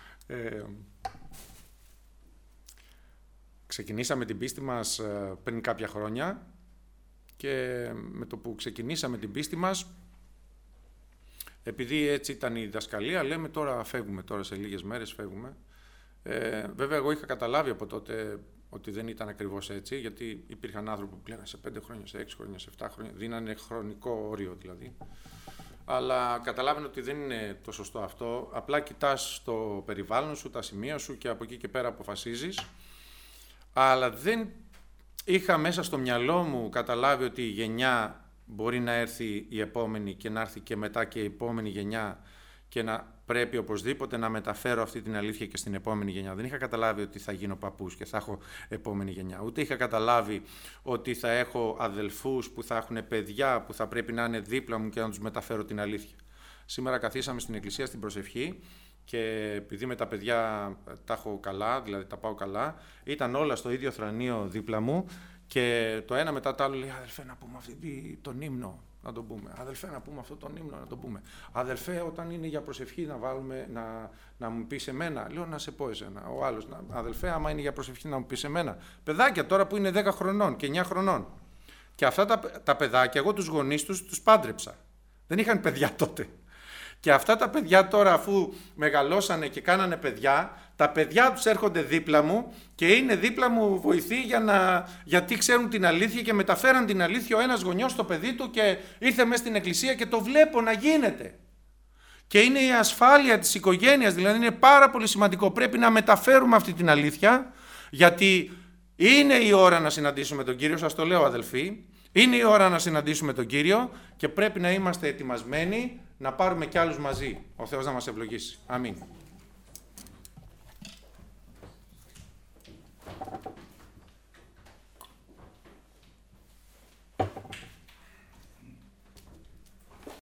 Ξεκινήσαμε την πίστη μας πριν κάποια χρόνια και με το που ξεκινήσαμε την πίστη μας, επειδή έτσι ήταν η διδασκαλία, λέμε τώρα φεύγουμε, τώρα σε λίγες μέρες φεύγουμε. Βέβαια εγώ είχα καταλάβει από τότε ότι δεν ήταν ακριβώς έτσι, γιατί υπήρχαν άνθρωποι που λέγανε σε 5 χρόνια, σε 6 χρόνια, σε 7 χρόνια, δίνανε χρονικό όριο δηλαδή. Αλλά καταλάβαινε ότι δεν είναι το σωστό αυτό, απλά κοιτάς το περιβάλλον σου, τα σημεία σου και από εκεί και πέρα αποφασίζεις. Αλλά δεν είχα μέσα στο μυαλό μου καταλάβει ότι η γενιά μπορεί να έρθει η επόμενη και να έρθει και μετά και η επόμενη γενιά και να πρέπει οπωσδήποτε να μεταφέρω αυτή την αλήθεια και στην επόμενη γενιά. Δεν είχα καταλάβει ότι θα γίνω παππούς και θα έχω επόμενη γενιά. Ούτε είχα καταλάβει ότι θα έχω αδελφούς που θα έχουν παιδιά που θα πρέπει να είναι δίπλα μου και να τους μεταφέρω την αλήθεια. Σήμερα καθίσαμε στην εκκλησία στην προσευχή και επειδή με τα παιδιά τα έχω καλά, δηλαδή τα πάω καλά, ήταν όλα στο ίδιο θρανείο δίπλα μου και το ένα μετά το άλλο λέει αδελφέ να πούμε τον ύμνο να το πούμε, αδελφέ να πούμε αυτό τον ύμνο να το πούμε, αδελφέ όταν είναι για προσευχή να βάλουμε να μου πεις εμένα, λέω να σε πω εσένα, ο άλλος αδελφέ άμα είναι για προσευχή να μου πεις εμένα, παιδάκια τώρα που είναι 10 χρονών και 9 χρονών και αυτά τα παιδάκια εγώ τους γονείς τους πάντρεψα, δεν είχαν παιδιά τότε. Και αυτά τα παιδιά τώρα αφού μεγαλώσανε και κάνανε παιδιά, τα παιδιά τους έρχονται δίπλα μου και είναι δίπλα μου βοηθοί γιατί ξέρουν την αλήθεια και μεταφέραν την αλήθεια ο ένας γονιός στο παιδί του και ήρθε μέσα στην εκκλησία και το βλέπω να γίνεται. Και είναι η ασφάλεια της οικογένειας, δηλαδή είναι πάρα πολύ σημαντικό. Πρέπει να μεταφέρουμε αυτή την αλήθεια γιατί Είναι η ώρα να συναντήσουμε τον Κύριο, σας το λέω αδελφοί. Είναι η ώρα να συναντήσουμε τον Κύριο και πρέπει να είμαστε ετοιμασμένοι να πάρουμε κι άλλους μαζί. Ο Θεός να μας ευλογήσει. Αμήν.